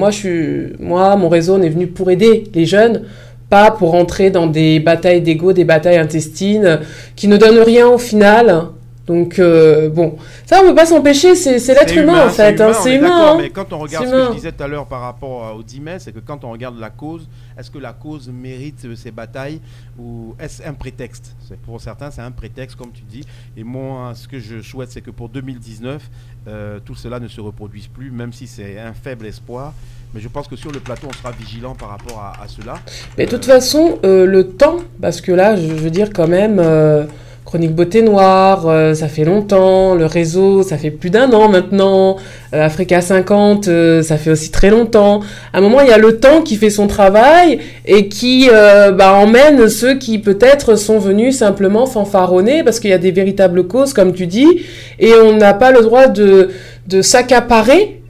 moi, mon réseau, on est venu pour aider les jeunes, pas pour entrer dans des batailles d'ego, des batailles intestines qui ne donnent rien au final. Donc, ça, on ne peut pas s'empêcher, c'est l'être humain en fait. C'est humain. Mais quand on regarde ce que je disais tout à l'heure par rapport au 10 mai, c'est que quand on regarde la cause, est-ce que la cause mérite ces batailles ou est-ce un prétexte? Pour certains, c'est un prétexte, comme tu dis. Et moi, ce que je souhaite, c'est que pour 2019, tout cela ne se reproduise plus, même si c'est un faible espoir. Mais je pense que sur le plateau, on sera vigilant par rapport à cela. Mais de toute façon, le temps, parce que là, je veux dire quand même... Chronique Beauté Noire, ça fait longtemps. Le réseau, ça fait plus d'1 an maintenant. Africa 50, ça fait aussi très longtemps. À un moment, il y a le temps qui fait son travail et qui emmène ceux qui peut-être sont venus simplement fanfaronner parce qu'il y a des véritables causes, comme tu dis, et on n'a pas le droit de s'accaparer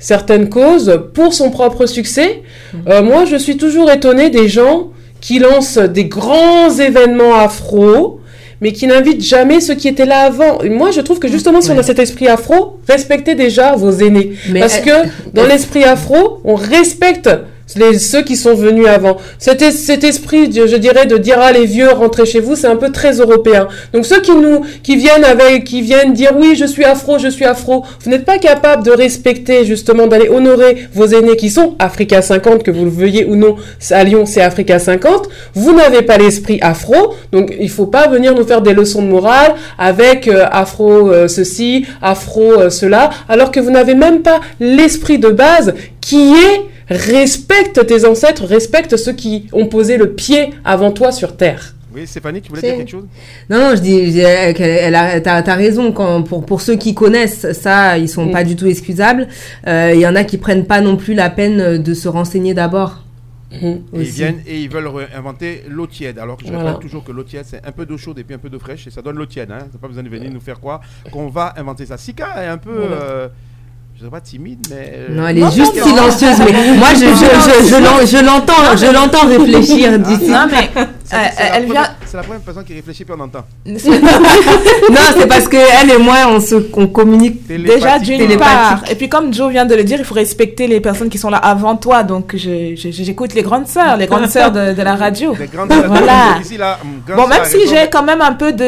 certaines causes pour son propre succès. Moi, je suis toujours étonnée des gens qui lancent des grands événements afro, mais qui n'invitent jamais ceux qui étaient là avant. Et moi, je trouve que justement, si on a cet esprit afro, respectez déjà vos aînés. Parce que dans l'esprit afro, on respecte ceux qui sont venus avant. Cet esprit, je dirais, de dire les vieux, rentrez chez vous, c'est un peu très européen. Donc ceux qui viennent dire oui, je suis afro, vous n'êtes pas capable de respecter, justement, d'aller honorer vos aînés qui sont Africa 50, que vous le veuillez ou non, à Lyon, c'est Africa 50. Vous n'avez pas l'esprit afro, donc il faut pas venir nous faire des leçons de morale avec afro ceci, afro cela, alors que vous n'avez même pas l'esprit de base qui est respecte tes ancêtres, respecte ceux qui ont posé le pied avant toi sur terre. Oui, Stéphanie, tu voulais dire quelque chose? Non, je dis, t'as raison. Pour ceux qui connaissent ça, ils sont pas du tout excusables. Il y en a qui prennent pas non plus la peine de se renseigner d'abord. Ils viennent et ils veulent inventer l'eau tiède. Alors que je rappelle toujours que l'eau tiède, c'est un peu d'eau chaude et puis un peu d'eau fraîche et ça donne l'eau tiède. Hein. T'as pas besoin de venir nous faire croire qu'on va inventer ça. Sika est un peu... je ne serais pas timide, mais... Non, elle est juste silencieuse, mais moi, je l'entends réfléchir d'ici. Non, mais c'est la première personne qui réfléchit puis on entend. Non, c'est parce qu'elle et moi, on communique déjà d'une part. Et puis, comme Joe vient de le dire, il faut respecter les personnes qui sont là avant toi. Donc, j'écoute les grandes sœurs de la radio. Les grandes sœurs. Voilà. Ici, là, bon, même si j'ai quand même un peu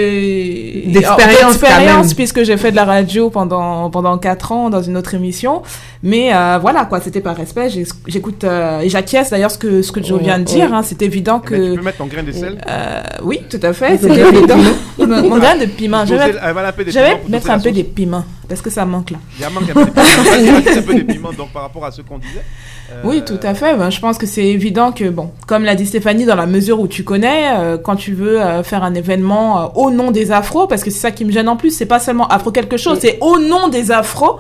d'expérience puisque j'ai fait de la radio pendant 4 ans dans une autre émission, mais voilà quoi, c'était par respect. J'écoute et j'acquiesce d'ailleurs ce que Joe vient de dire. Hein, c'est évident que tu peux mettre ton grain de sel. Oui, tout à fait. C'est évident. Mon grain de piment. Je vais mettre un peu de piment parce que ça manque là. Il y a un peu de piment. Donc par rapport à ce qu'on disait. Oui, tout à fait. Je pense que c'est évident que, bon, comme l'a dit Stéphanie, dans la mesure où tu connais, quand tu veux faire un événement au nom des afros, parce que c'est ça qui me gêne en plus, c'est pas seulement afro quelque chose, c'est au nom des afros.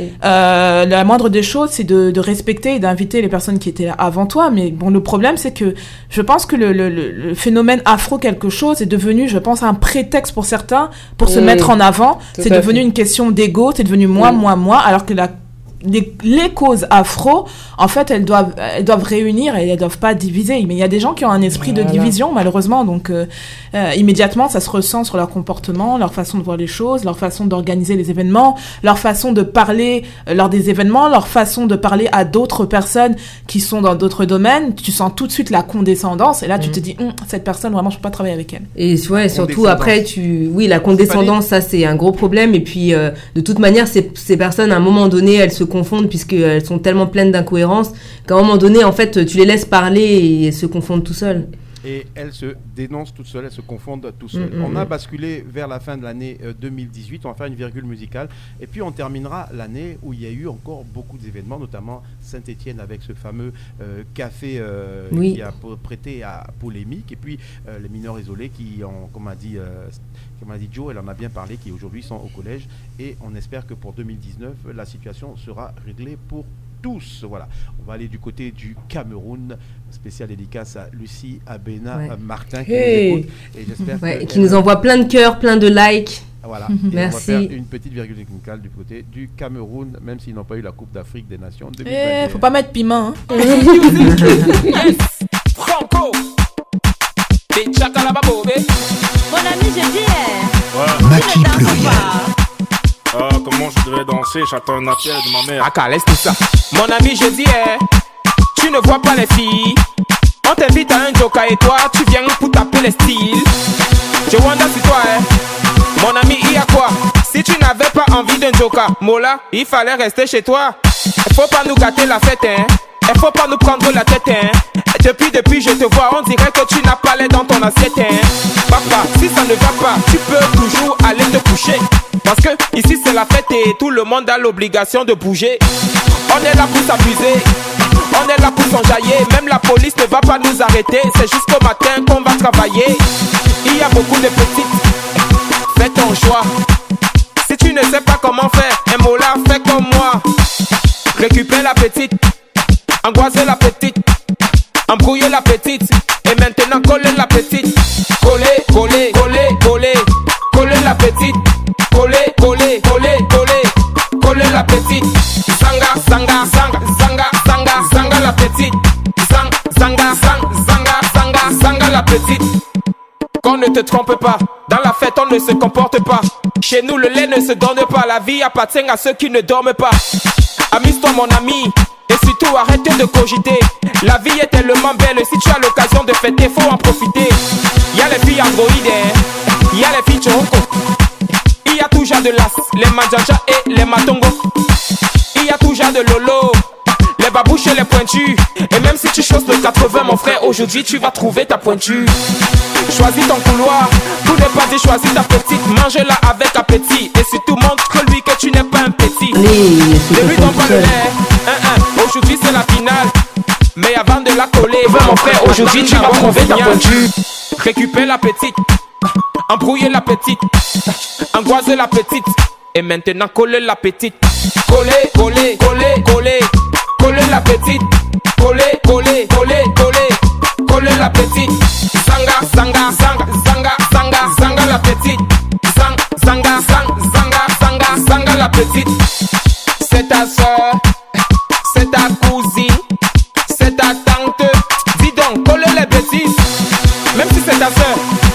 La moindre des choses, c'est de respecter et d'inviter les personnes qui étaient là avant toi. Mais bon, le problème, c'est que je pense que le phénomène afro quelque chose est devenu, je pense, un prétexte pour certains pour se mettre en avant. C'est devenu une question d'ego, c'est devenu moi, alors que les causes afro, en fait, elles doivent réunir et elles doivent pas diviser. Mais il y a des gens qui ont un esprit de division, malheureusement. Donc, immédiatement, ça se ressent sur leur comportement, leur façon de voir les choses, leur façon d'organiser les événements, leur façon de parler lors des événements, leur façon de parler à d'autres personnes qui sont dans d'autres domaines. Tu sens tout de suite la condescendance. Et là, tu te dis, cette personne, vraiment, je peux pas travailler avec elle. Et ouais, surtout après, la condescendance, ça, c'est un gros problème. Et puis, de toute manière, ces personnes, à un moment donné, elles se confondent puisqu'elles sont tellement pleines d'incohérences qu'à un moment donné, en fait, tu les laisses parler et elles se confondent tout seules. Et elles se dénoncent toutes seules, elles se confondent toutes seules. On a basculé vers la fin de l'année 2018, on va faire une virgule musicale et puis on terminera l'année où il y a eu encore beaucoup d'événements, notamment Saint-Étienne avec ce fameux café qui a prêté à polémique et puis les mineurs isolés qui ont, comme a dit Joe, elle en a bien parlé, qui aujourd'hui sont au collège et on espère que pour 2019, la situation sera réglée pour tous. Voilà, on va aller du côté du Cameroun. Spécial dédicace à Lucie Abena Martin qui nous écoute et j'espère qui nous envoie plein de cœurs, plein de likes. Voilà. Merci. On va faire une petite virgule musicale du côté du Cameroun, même s'ils n'ont pas eu la Coupe d'Afrique des Nations 2021. Faut pas mettre piment. Hein. Franco. Mon ami, je dis. Maki pluriel. Comment je devais danser? J'attends un appel de ma mère. Laisse tout ça. Mon ami, je dis, tu ne vois pas les filles. On t'invite à un joker et toi, tu viens pour taper les styles. Je wonder si toi, mon ami, il y a quoi? Si tu n'avais pas envie d'un joker, Mola, il fallait rester chez toi. Il faut pas nous gâter la fête, hein. Il faut pas nous prendre la tête, hein. Depuis je te vois, on dirait que tu n'as pas l'air dans ton assiette, hein. Papa, si ça ne va pas, tu peux toujours aller te coucher. Parce que ici c'est la fête et tout le monde a l'obligation de bouger. On est là pour s'amuser, on est là pour s'enjailler. Même la police ne va pas nous arrêter. C'est jusqu'au matin qu'on va travailler. Il y a beaucoup de petites, fais ton choix. Si tu ne sais pas comment faire, un mot là, fais comme moi. Récupère la petite, angoisser la petite, embrouiller la petite. Et maintenant coller la petite. Coller, coller, coller, coller. Coller la petite. Coller, coller, coller, coller. Coller la petite. Sanga, qu'on ne te trompe pas. Dans la fête, on ne se comporte pas. Chez nous, le lait ne se donne pas. La vie appartient à ceux qui ne dorment pas. Amuse-toi, mon ami, et surtout arrête de cogiter. La vie est tellement belle, si tu as l'occasion de fêter, faut en profiter. Y'a les filles androïdes, y'a les filles choroko. Il y a tout genre de las, les manjanja et les matongo. Il y a tout genre de lolo, les babouches et les pointus. Et même si tu choses le 80, mon frère, aujourd'hui tu vas trouver ta pointure. Choisis ton couloir, tout n'est pas dit, choisis ta petite. Mange-la avec appétit, et surtout montre-lui que tu n'es pas un petit. Ne lui donne pas le lait, aujourd'hui c'est la finale. Mais avant de la coller, mon frère, aujourd'hui tu vas trouver ta pointure. Récupère la petite, embrouiller la petite, angoiser la petite, et maintenant coller la petite. Coller, coller, coller, coller, coller la petite. Coller, coller, coller, coller, coller la petite. Zanga, zanga, zanga, zanga, zanga, zanga la petite. Zanga, zanga, zanga, zanga, zanga la petite. C'est ta soeur, c'est ta cousine, c'est ta tante. Dis donc, coller les bêtises. Même si c'est ta soeur,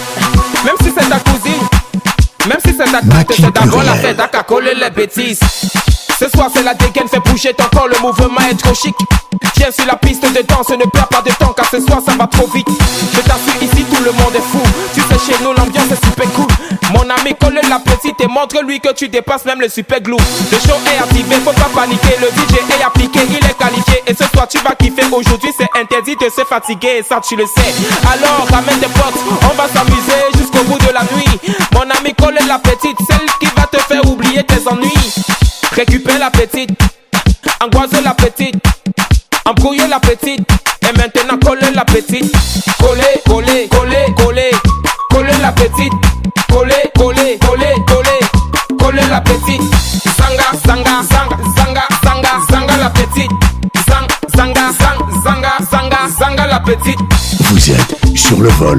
même si c'est ta cousine, même si c'est ta tante, c'est d'abord la fête à coller les bêtises. Ce soir c'est la dégaine, fais bouger ton corps, le mouvement est trop chic. Viens sur la piste de danse, ne perds pas de temps car ce soir ça va trop vite. Je t'assure ici tout le monde est fou. Tu sais chez nous l'ambiance est super cool. Mon ami colle la petite et montre-lui que tu dépasses même le super glue. Le show est activé, faut pas paniquer. Le DJ est appliqué, il est qualifié. Et ce soir tu vas kiffer, aujourd'hui c'est interdit de se fatiguer. Et ça tu le sais, alors ramène tes potes, on va s'amuser jusqu'au bout de la nuit. Mon ami colle la petite, celle qui va te faire oublier tes ennuis. Récupère la petite, angoisse la petite, embrouiller la petite, et maintenant coller la petite. Coller, coller, coller, coller, coller la petite. Coller, coller, coller, coller, coller la petite. Zanga, zanga, zanga, zanga, zanga, zanga la petite. Zanga, zanga, zanga, zanga, zanga la petite. Vous êtes sur le vol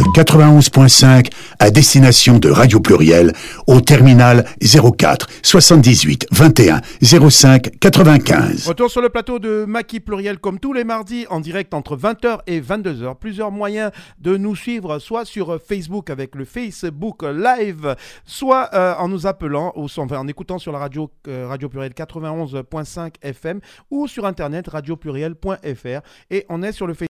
91.5 à destination de Radio Pluriel au terminal 04 78 21 05 95. Retour sur le plateau de Maki Pluriel comme tous les mardis en direct entre 20h et 22h. Plusieurs moyens de nous suivre, soit sur Facebook avec le Facebook Live, soit en nous appelant ou en écoutant sur la radio Pluriel 91.5 FM ou sur internet radiopluriel.fr et on est sur le Facebook.